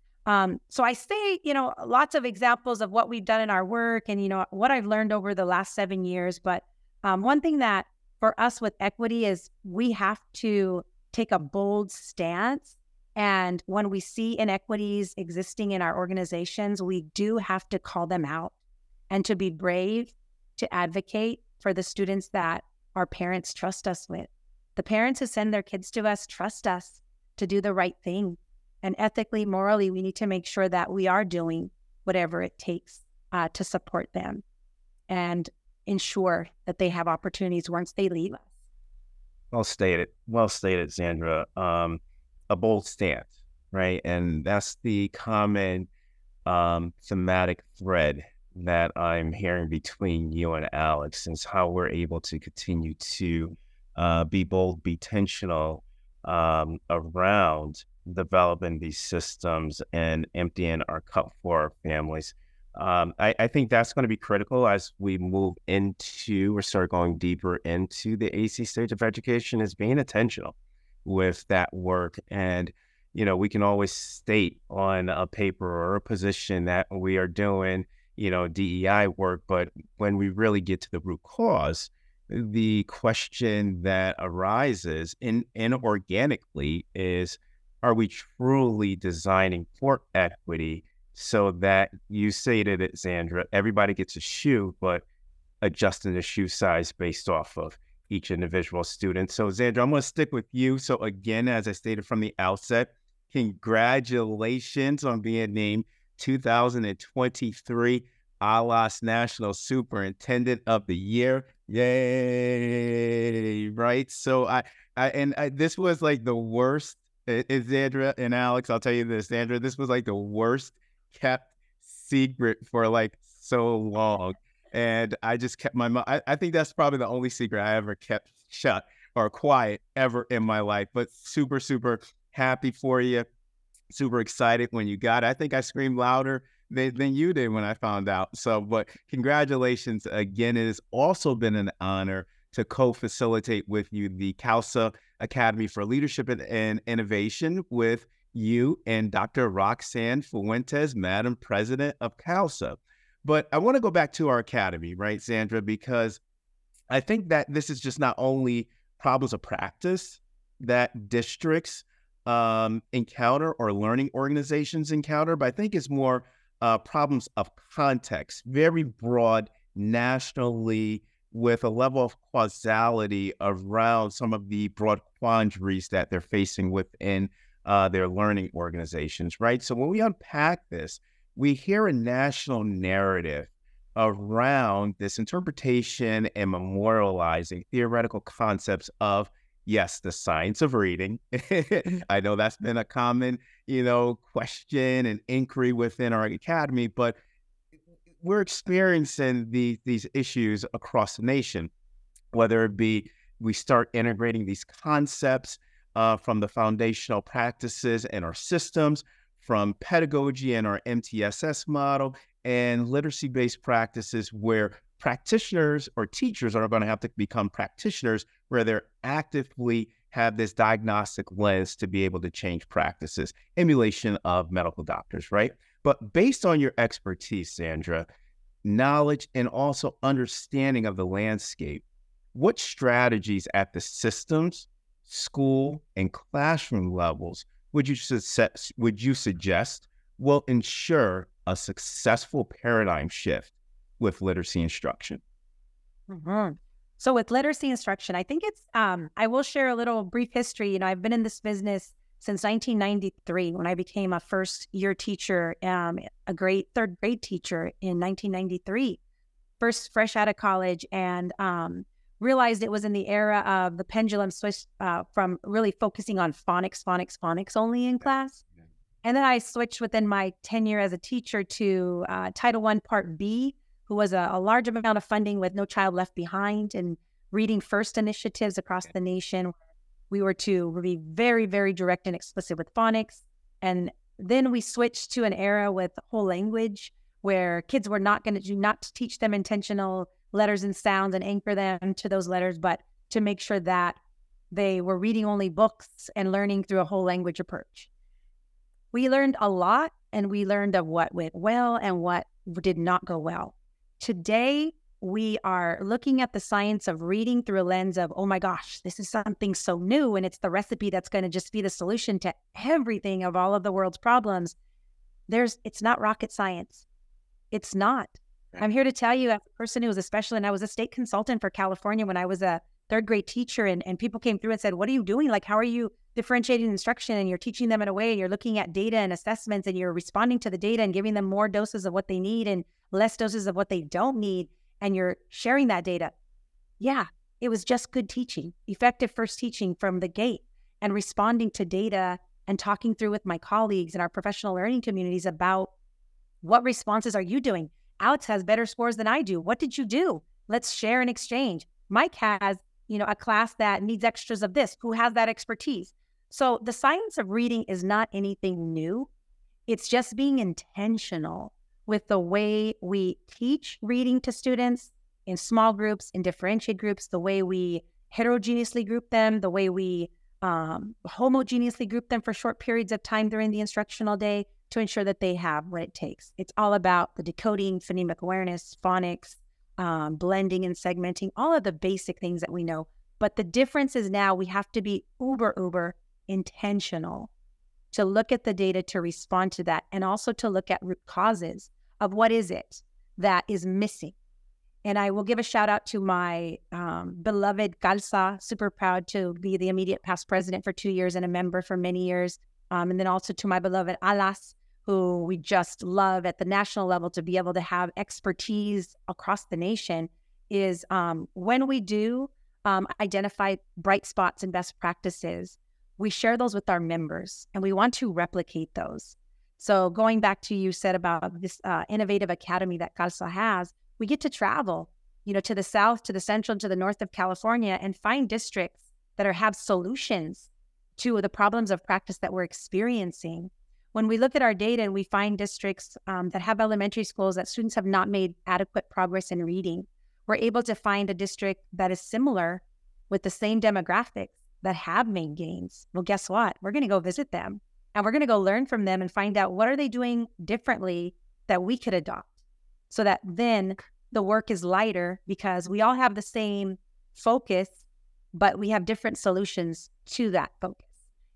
Um, so I say, you know, lots of examples of what we've done in our work and, you know, what I've learned over the last seven years. But um, one thing that for us with equity is we have to take a bold stance. And when we see inequities existing in our organizations, we do have to call them out and to be brave to advocate for the students that our parents trust us with. The parents who send their kids to us trust us to do the right thing. And ethically, morally, we need to make sure that we are doing whatever it takes uh, to support them and ensure that they have opportunities once they leave us. Well stated. Well stated, Sandra. Um, a bold stance, right? And that's the common um, thematic thread that I'm hearing between you and Alex, is how we're able to continue to uh, be bold, be intentional um, around developing these systems and emptying our cup for our families. Um, I, I think that's going to be critical as we move into or start going deeper into the A C stage of education, is being intentional with that work. And, you know, we can always state on a paper or a position that we are doing, you know, D E I work, but when we really get to the root cause, the question that arises in, in organically is, are we truly designing for equity so that, you stated it, Sandra, everybody gets a shoe, but adjusting the shoe size based off of each individual student? So, Sandra, I'm going to stick with you. So again, as I stated from the outset, congratulations on being named two thousand twenty-three A L A S National Superintendent of the Year. Yay, right? So I, I and I, this was like the worst, is Sandra and Alex, I'll tell you this, Sandra, this was like the worst kept secret for like so long. And I just kept my mouth. I, I think that's probably the only secret I ever kept shut or quiet ever in my life. But super, super happy for you. Super excited when you got it. I think I screamed louder than, than you did when I found out. So, but congratulations again. It has also been an honor to co-facilitate with you the CAUSA Academy for Leadership and, and Innovation with you and Doctor Roxanne Fuentes, Madam President of CAUSA. But I want to go back to our academy, right, Sandra, because I think that this is just not only problems of practice that districts um, encounter or learning organizations encounter, but I think it's more uh, problems of context, very broad nationally, with a level of causality around some of the broad quandaries that they're facing within uh, their learning organizations, right? So when we unpack this, we hear a national narrative around this interpretation and memorializing theoretical concepts of, yes, the science of reading. I know that's been a common, you know, question and inquiry within our academy, but we're experiencing the, these issues across the nation, whether it be we start integrating these concepts uh, from the foundational practices in our systems, from pedagogy and our M T S S model, and literacy-based practices where practitioners or teachers are going to have to become practitioners, where they're actively have this diagnostic lens to be able to change practices, emulation of medical doctors, right? But based on your expertise, Sandra, knowledge, and also understanding of the landscape, what strategies at the systems, school, and classroom levels would you, su- would you suggest will ensure a successful paradigm shift with literacy instruction? Mm-hmm. So with literacy instruction, I think it's, um, I will share a little brief history. You know, I've been in this business since nineteen ninety-three, when I became a first year teacher, um, a great third grade teacher in nineteen ninety-three, first fresh out of college, and um, realized it was in the era of the pendulum switch uh, from really focusing on phonics, phonics, phonics only in class. And then I switched within my tenure as a teacher to uh, Title I Part B, who was a, a large amount of funding with No Child Left Behind and Reading First initiatives across the nation. We were to be very, very direct and explicit with phonics. And then we switched to an era with whole language, where kids were not going to do not to teach them intentional letters and sounds and anchor them to those letters, but to make sure that they were reading only books and learning through a whole language approach. We learned a lot, and we learned of what went well and what did not go well. Today, we are looking at the science of reading through a lens of, oh my gosh, this is something so new, and it's the recipe that's going to just be the solution to everything of all of the world's problems. There's, it's not rocket science. It's not. I'm here to tell you, as a person who was a specialist, and I was a state consultant for California when I was a third grade teacher, and, and people came through and said, what are you doing? Like, how are you differentiating instruction? And you're teaching them in a way, and you're looking at data and assessments, and you're responding to the data and giving them more doses of what they need and less doses of what they don't need. And you're sharing that data. Yeah, it was just good teaching, effective first teaching from the gate, and responding to data and talking through with my colleagues in our professional learning communities about what responses are you doing? Alex has better scores than I do. What did you do? Let's share and exchange. Mike has, you know, a class that needs extras of this. Who has that expertise? So the science of reading is not anything new. It's just being intentional with the way we teach reading to students in small groups, in differentiated groups, the way we heterogeneously group them, the way we um, homogeneously group them for short periods of time during the instructional day to ensure that they have what it takes. It's all about the decoding, phonemic awareness, phonics, um, blending and segmenting, all of the basic things that we know. But the difference is now we have to be uber, uber intentional to look at the data to respond to that, and also to look at root causes of what is it that is missing. And I will give a shout out to my um, beloved Calza, super proud to be the immediate past president for two years and a member for many years. Um, and then also to my beloved Alas, who we just love at the national level to be able to have expertise across the nation, is um, when we do um, identify bright spots and best practices, we share those with our members, and we want to replicate those. So going back to you said about this uh, innovative academy that Calza has, we get to travel, you know, to the south, to the central, to the north of California, and find districts that are have solutions to the problems of practice that we're experiencing. When we look at our data and we find districts um, that have elementary schools that students have not made adequate progress in reading, we're able to find a district that is similar with the same demographics that have made gains. Well, guess what? We're going to go visit them, and we're going to go learn from them and find out what are they doing differently that we could adopt, so that then the work is lighter because we all have the same focus, but we have different solutions to that focus.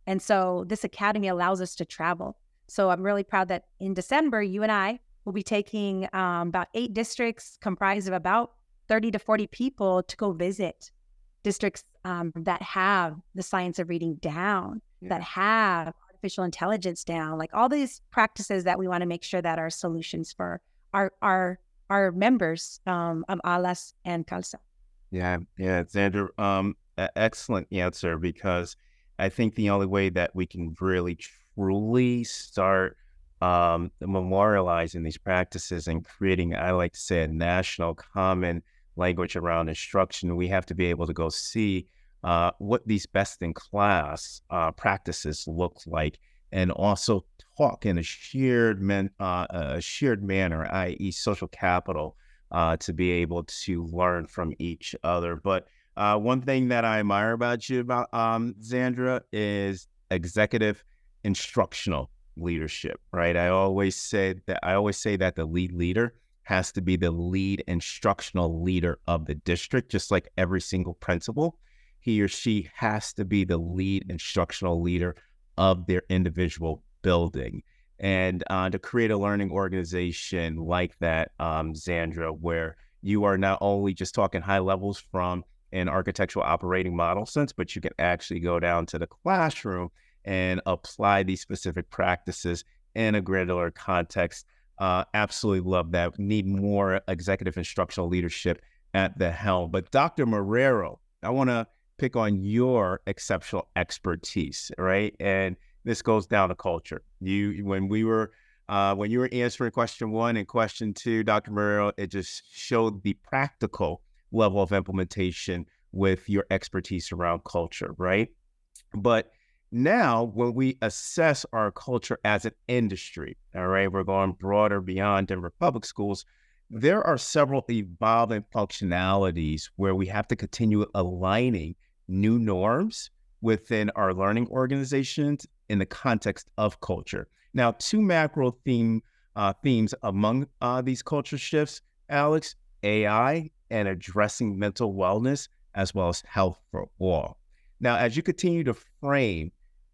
And so this academy allows us to travel. So I'm really proud that in December, you and I will be taking um, about eight districts comprised of about thirty to forty people to go visit districts um, that have the science of reading down, yeah. that have artificial intelligence down, like all these practices that we want to make sure that are solutions for our our our members um, of ALAS and CALSA. Yeah, yeah, Xandra, um, excellent answer, because I think the only way that we can really truly start um, memorializing these practices and creating, I like to say, a national common language around instruction, we have to be able to go see uh, what these best-in-class uh, practices look like, and also talk in a shared, man, uh, a shared manner, that is social capital, uh, to be able to learn from each other. But uh, one thing that I admire about you, about um, Xandra, is executive instructional leadership, right? I always say that I always say that the lead leader has to be the lead instructional leader of the district, just like every single principal. He or she has to be the lead instructional leader of their individual building. And uh, to create a learning organization like that, um, Xandra, where you are not only just talking high levels from an architectural operating model sense, but you can actually go down to the classroom and apply these specific practices in a granular context. Uh, absolutely love that. We need more executive instructional leadership at the helm. But Doctor Marrero, I want to pick on your exceptional expertise, right? And this goes down to culture. You, when we were, uh, when you were answering question one and question two, Doctor Marrero, it just showed the practical level of implementation with your expertise around culture, right? But now, when we assess our culture as an industry, all right, we're going broader beyond Denver Public Schools. There are several evolving functionalities where we have to continue aligning new norms within our learning organizations in the context of culture. Now, two macro theme uh, themes among uh, these culture shifts, Alex, A I and addressing mental wellness, as well as health for all. Now, as you continue to frame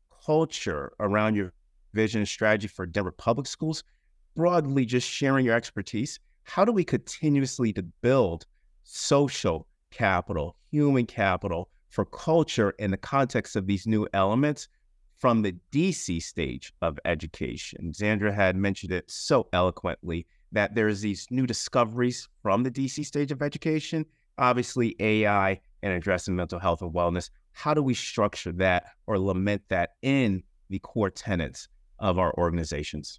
culture around your vision and strategy for Denver Public Schools, broadly just sharing your expertise, how do we continuously to build social capital, human capital for culture in the context of these new elements from the D C stage of education? Xandra had mentioned it so eloquently that there's these new discoveries from the D C stage of education, obviously A I and addressing mental health and wellness. How do we structure that or lament that in the core tenets of our organizations?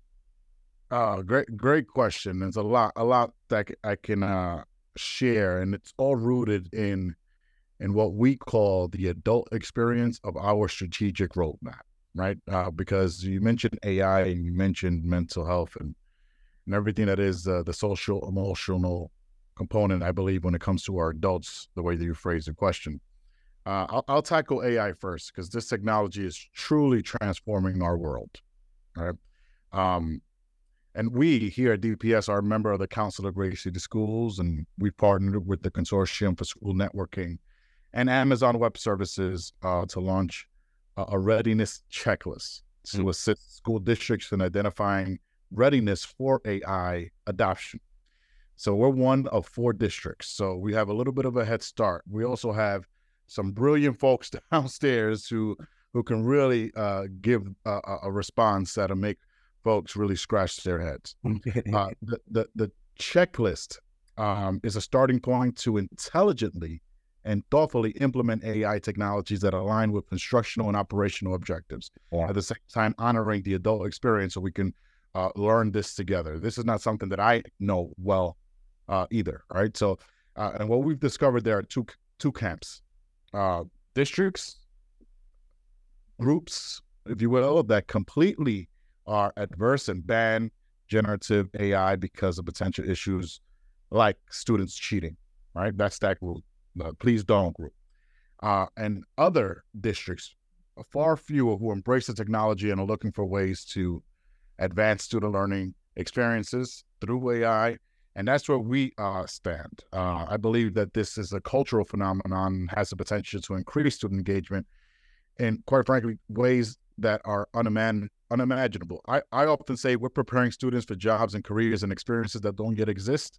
Uh, great, great question. There's a lot, a lot that I can uh, share, and it's all rooted in in what we call the adult experience of our strategic roadmap, right? Uh, because you mentioned A I and you mentioned mental health and and everything that is uh, the social emotional component, I believe, when it comes to our adults, the way that you phrase the question. Uh, I'll, I'll tackle A I first, because this technology is truly transforming our world, right? Um, and we here at D P S are a member of the Council of Great City Schools, and we partnered with the Consortium for School Networking and Amazon Web Services uh, to launch a, a readiness checklist to mm-hmm. assist school districts in identifying readiness for A I adoption. So we're one of four districts, so we have a little bit of a head start. We also have some brilliant folks downstairs who who can really uh, give a, a response that'll make folks really scratch their heads. uh, the, the, the checklist um, is a starting point to intelligently and thoughtfully implement A I technologies that align with instructional and operational objectives. Yeah. At the same time, honoring the adult experience so we can uh, learn this together. This is not something that I know well uh, either, right? So, uh, and what we've discovered, there are two two camps. Uh, districts, groups, if you will, that completely are adverse and ban generative A I because of potential issues like students cheating, right? That's that group, the please don't group. Uh, and other districts, far fewer, who embrace the technology and are looking for ways to advance student learning experiences through A I. And that's where we uh, stand. Uh, I believe that this is a cultural phenomenon, has the potential to increase student engagement in, quite frankly, ways that are uniman- unimaginable. I, I often say we're preparing students for jobs and careers and experiences that don't yet exist.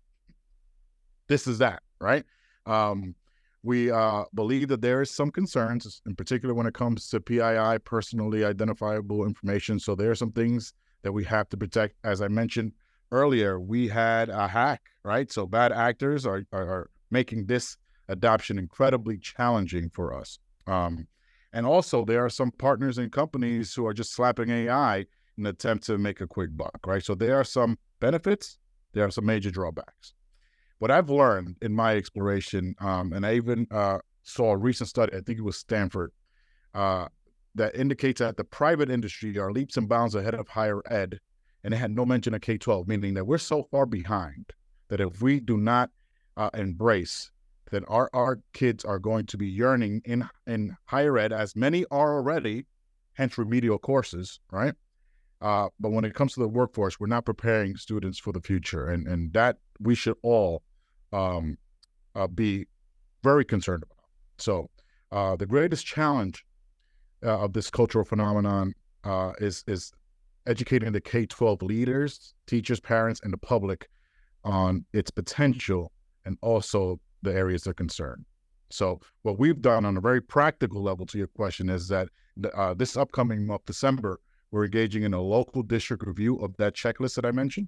This is that, right? Um, we uh, believe that there is some concerns, in particular when it comes to P I I, personally identifiable information. So there are some things that we have to protect. As I mentioned earlier, we had a hack, right? So bad actors are, are, are making this adoption incredibly challenging for us. Um, and also there are some partners and companies who are just slapping A I in an attempt to make a quick buck, right? So there are some benefits, there are some major drawbacks. What I've learned in my exploration, um, and I even uh, saw a recent study, I think it was Stanford, uh, that indicates that the private industry are leaps and bounds ahead of higher ed, and it had no mention of K twelve, meaning that we're so far behind that if we do not uh, embrace that our, our kids are going to be yearning in, in higher ed, as many are already, hence remedial courses, right? Uh, but when it comes to the workforce, we're not preparing students for the future, and, and that we should all um, uh, be very concerned about. So uh, the greatest challenge uh, of this cultural phenomenon uh, is, is educating the K twelve leaders, teachers, parents, and the public on its potential and also the areas they're concerned. So what we've done on a very practical level to your question is that uh, this upcoming month, December, we're engaging in a local district review of that checklist that I mentioned.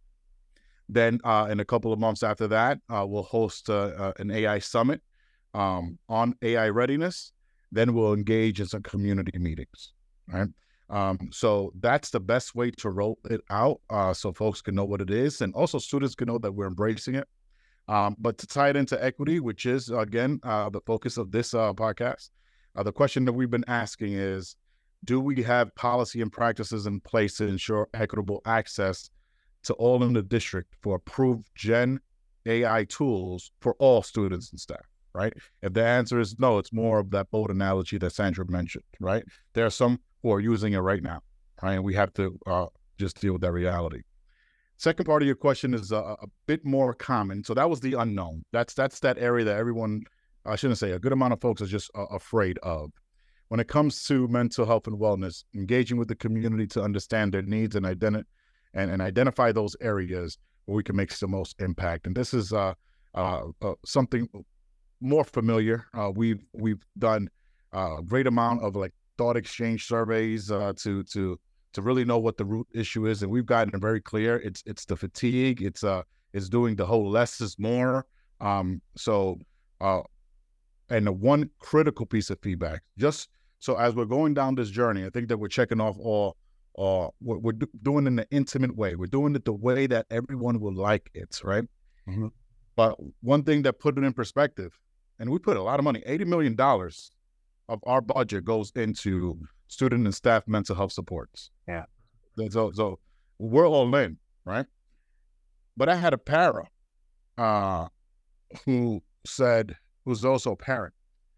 Then uh, in a couple of months after that, uh, we'll host uh, uh, an A I summit um, on A I readiness. Then we'll engage in some community meetings, right? Um, so that's the best way to roll it out uh, so folks can know what it is, and also students can know that we're embracing it. Um, but to tie it into equity, which is, again, uh, the focus of this uh, podcast, uh, the question that we've been asking is, do we have policy and practices in place to ensure equitable access to all in the district for approved Gen A I tools for all students and staff, right? If the answer is no, it's more of that bold analogy that Sandra mentioned, right? There are some who are using it right now, right? And we have to uh, just deal with that reality. Second part of your question is a, a bit more common. So that was the unknown. That's that's that area that everyone, I shouldn't say, a good amount of folks are just uh, afraid of. When it comes to mental health and wellness, engaging with the community to understand their needs and identi- and, and identify those areas where we can make the most impact. And this is uh, uh, uh, something more familiar. Uh, we've we've done a great amount of like thought exchange surveys uh, to to to really know what the root issue is, and we've gotten it very clear. It's it's the fatigue. It's uh it's doing the whole less is more. Um, so uh, and the one critical piece of feedback, just so as we're going down this journey, I think that we're checking off all. Uh, we're, we're do- doing it in an intimate way. We're doing it the way that everyone will like it, right? Mm-hmm. But one thing that put it in perspective, and we put a lot of money, eighty million dollars of our budget goes into student and staff mental health supports. Yeah. So, so we're all in, right? But I had a para uh, who said, who's also a parent,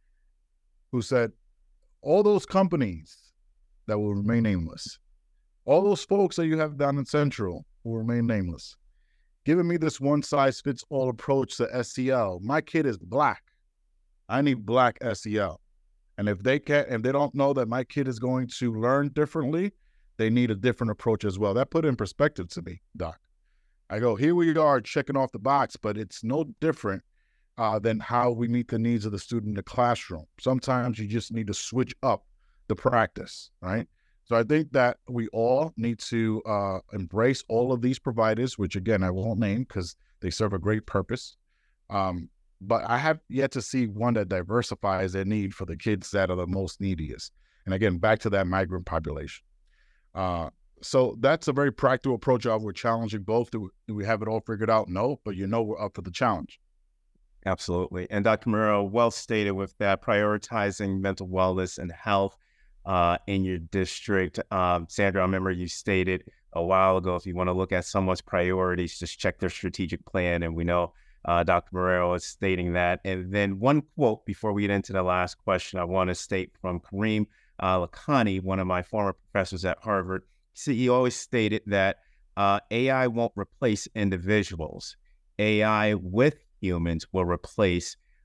who said, all those companies that will remain nameless, all those folks that you have down in Central will remain nameless, giving me this one-size-fits-all approach to S E L. My kid is Black. I need Black S E L. And if they can't, if they don't know that my kid is going to learn differently, they need a different approach as well. That put it in perspective to me, Doc. I go, here we are checking off the box, but it's no different uh, than how we meet the needs of the student in the classroom. Sometimes you just need to switch up the practice, right? So I think that we all need to uh, embrace all of these providers, which again, I won't name because they serve a great purpose. Um, But I have yet to see one that diversifies their need for the kids that are the most neediest. And again, back to that migrant population. Uh, so that's a very practical approach of we're challenging both. Do we, do we have it all figured out? No, but you know we're up for the challenge. Absolutely. And Doctor Marrero, well stated with that, prioritizing mental wellness and health uh, in your district. Um, Sandra, I remember you stated a while ago, if you want to look at someone's priorities, just check their strategic plan. And we know Uh, Doctor Marrero is stating that. And then one quote before we get into the last question, I want to state from Kareem uh, Lakhani, one of my former professors at Harvard. See, he always stated that uh, A I won't replace individuals. A I with humans will replace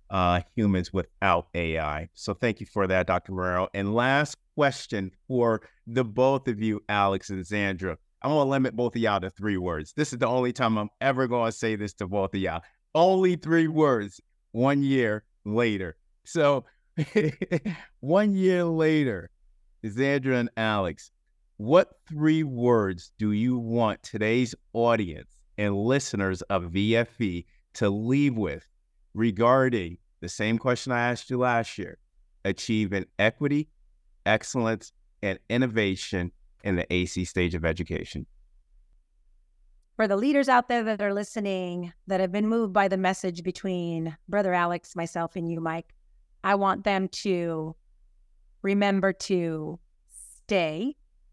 uh, humans without A I. So thank you for that, Doctor Marrero. And last question for the both of you, Alex and Zandra. I'm going to limit both of y'all to three words. This is the only time I'm ever going to say this to both of y'all. Only three words, one year later. So one year later, Zandra and Alex, what three words do you want today's audience and listeners of V F E to leave with regarding the same question I asked you last year, achieving equity, excellence, and innovation in the A C stage of education? For the leaders out there that are listening, that have been moved by the message between Brother Alex, myself, and you, Mike, I want them to remember to stay,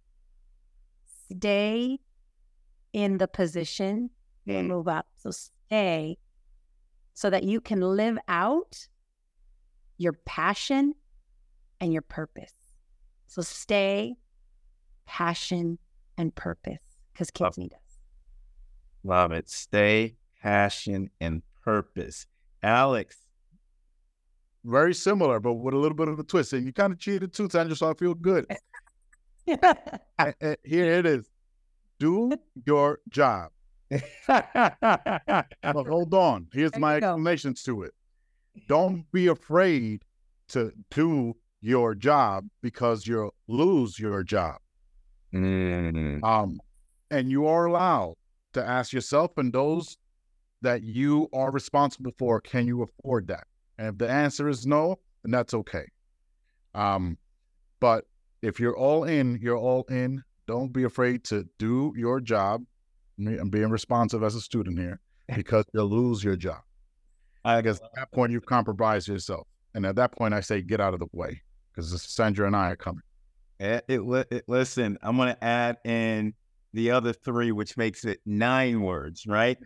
stay in the position and move up. So stay so that you can live out your passion and your purpose. So stay, passion, and purpose, because kids need us. Love it. Stay, passion, and purpose. Alex. Very similar, but with a little bit of a twist. And you kind of cheated too, Sandra, so I feel good. and, and here it is. Do your job. But hold on. Here's there my explanations to it. Don't be afraid to do your job because you'll lose your job. Mm-hmm. Um, and you are allowed to ask yourself and those that you are responsible for, can you afford that? And if the answer is no, then that's okay. Um, but if you're all in, you're all in. Don't be afraid to do your job. I'm being responsive as a student here, because you'll lose your job. I guess at that point you've compromised yourself. And at that point I say, get out of the way, because Sandra and I are coming. It, it, it, listen, I'm going to add in the other three, which makes it nine words, right?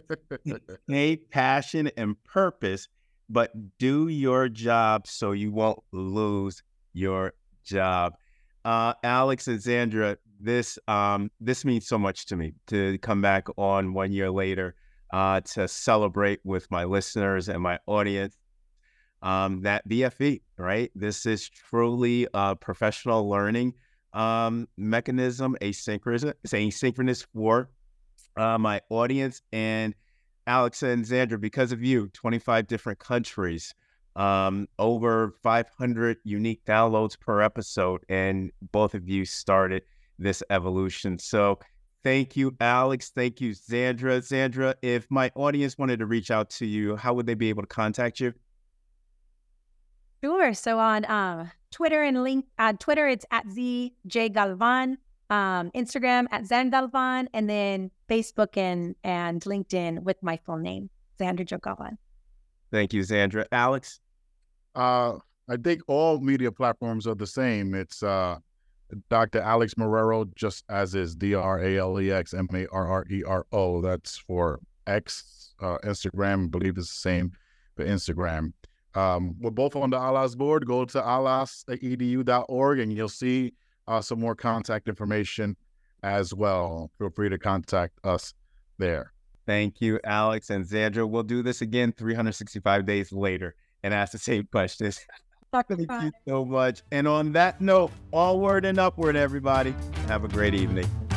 Hate, passion, and purpose, but do your job so you won't lose your job. Uh, Alex and Zandra, this um, this means so much to me to come back on one year later uh, to celebrate with my listeners and my audience um, that V F E, right? This is truly a professional learning um, mechanism, asynchronous, it's asynchronous for uh, my audience. And Alex and Zandra, because of you, twenty-five different countries, um, over five hundred unique downloads per episode, and both of you started this evolution. So thank you, Alex. Thank you, Zandra. Zandra, if my audience wanted to reach out to you, how would they be able to contact you? Sure. So on um, Twitter and link on Twitter, it's at Z J Galvan. Um, Instagram at Zan Galvan, and then Facebook and and LinkedIn with my full name, Zandra Jo Galvan. Thank you, Zandra. Alex? Uh, I think all media platforms are the same. It's uh, Doctor Alex Marrero, just as is, D R A L E X M A R R E R O. That's for X. Uh, Instagram, I believe it's the same for Instagram. Um, we're both on the A L A S board. Go to A L A S E D U dot org and you'll see uh, some more contact information as well. Feel free to contact us there. Thank you, Alex and Zandra. We'll do this again three hundred sixty-five days later and ask the same questions. Thank you so much. And on that note, onward and upward, everybody. Have a great evening.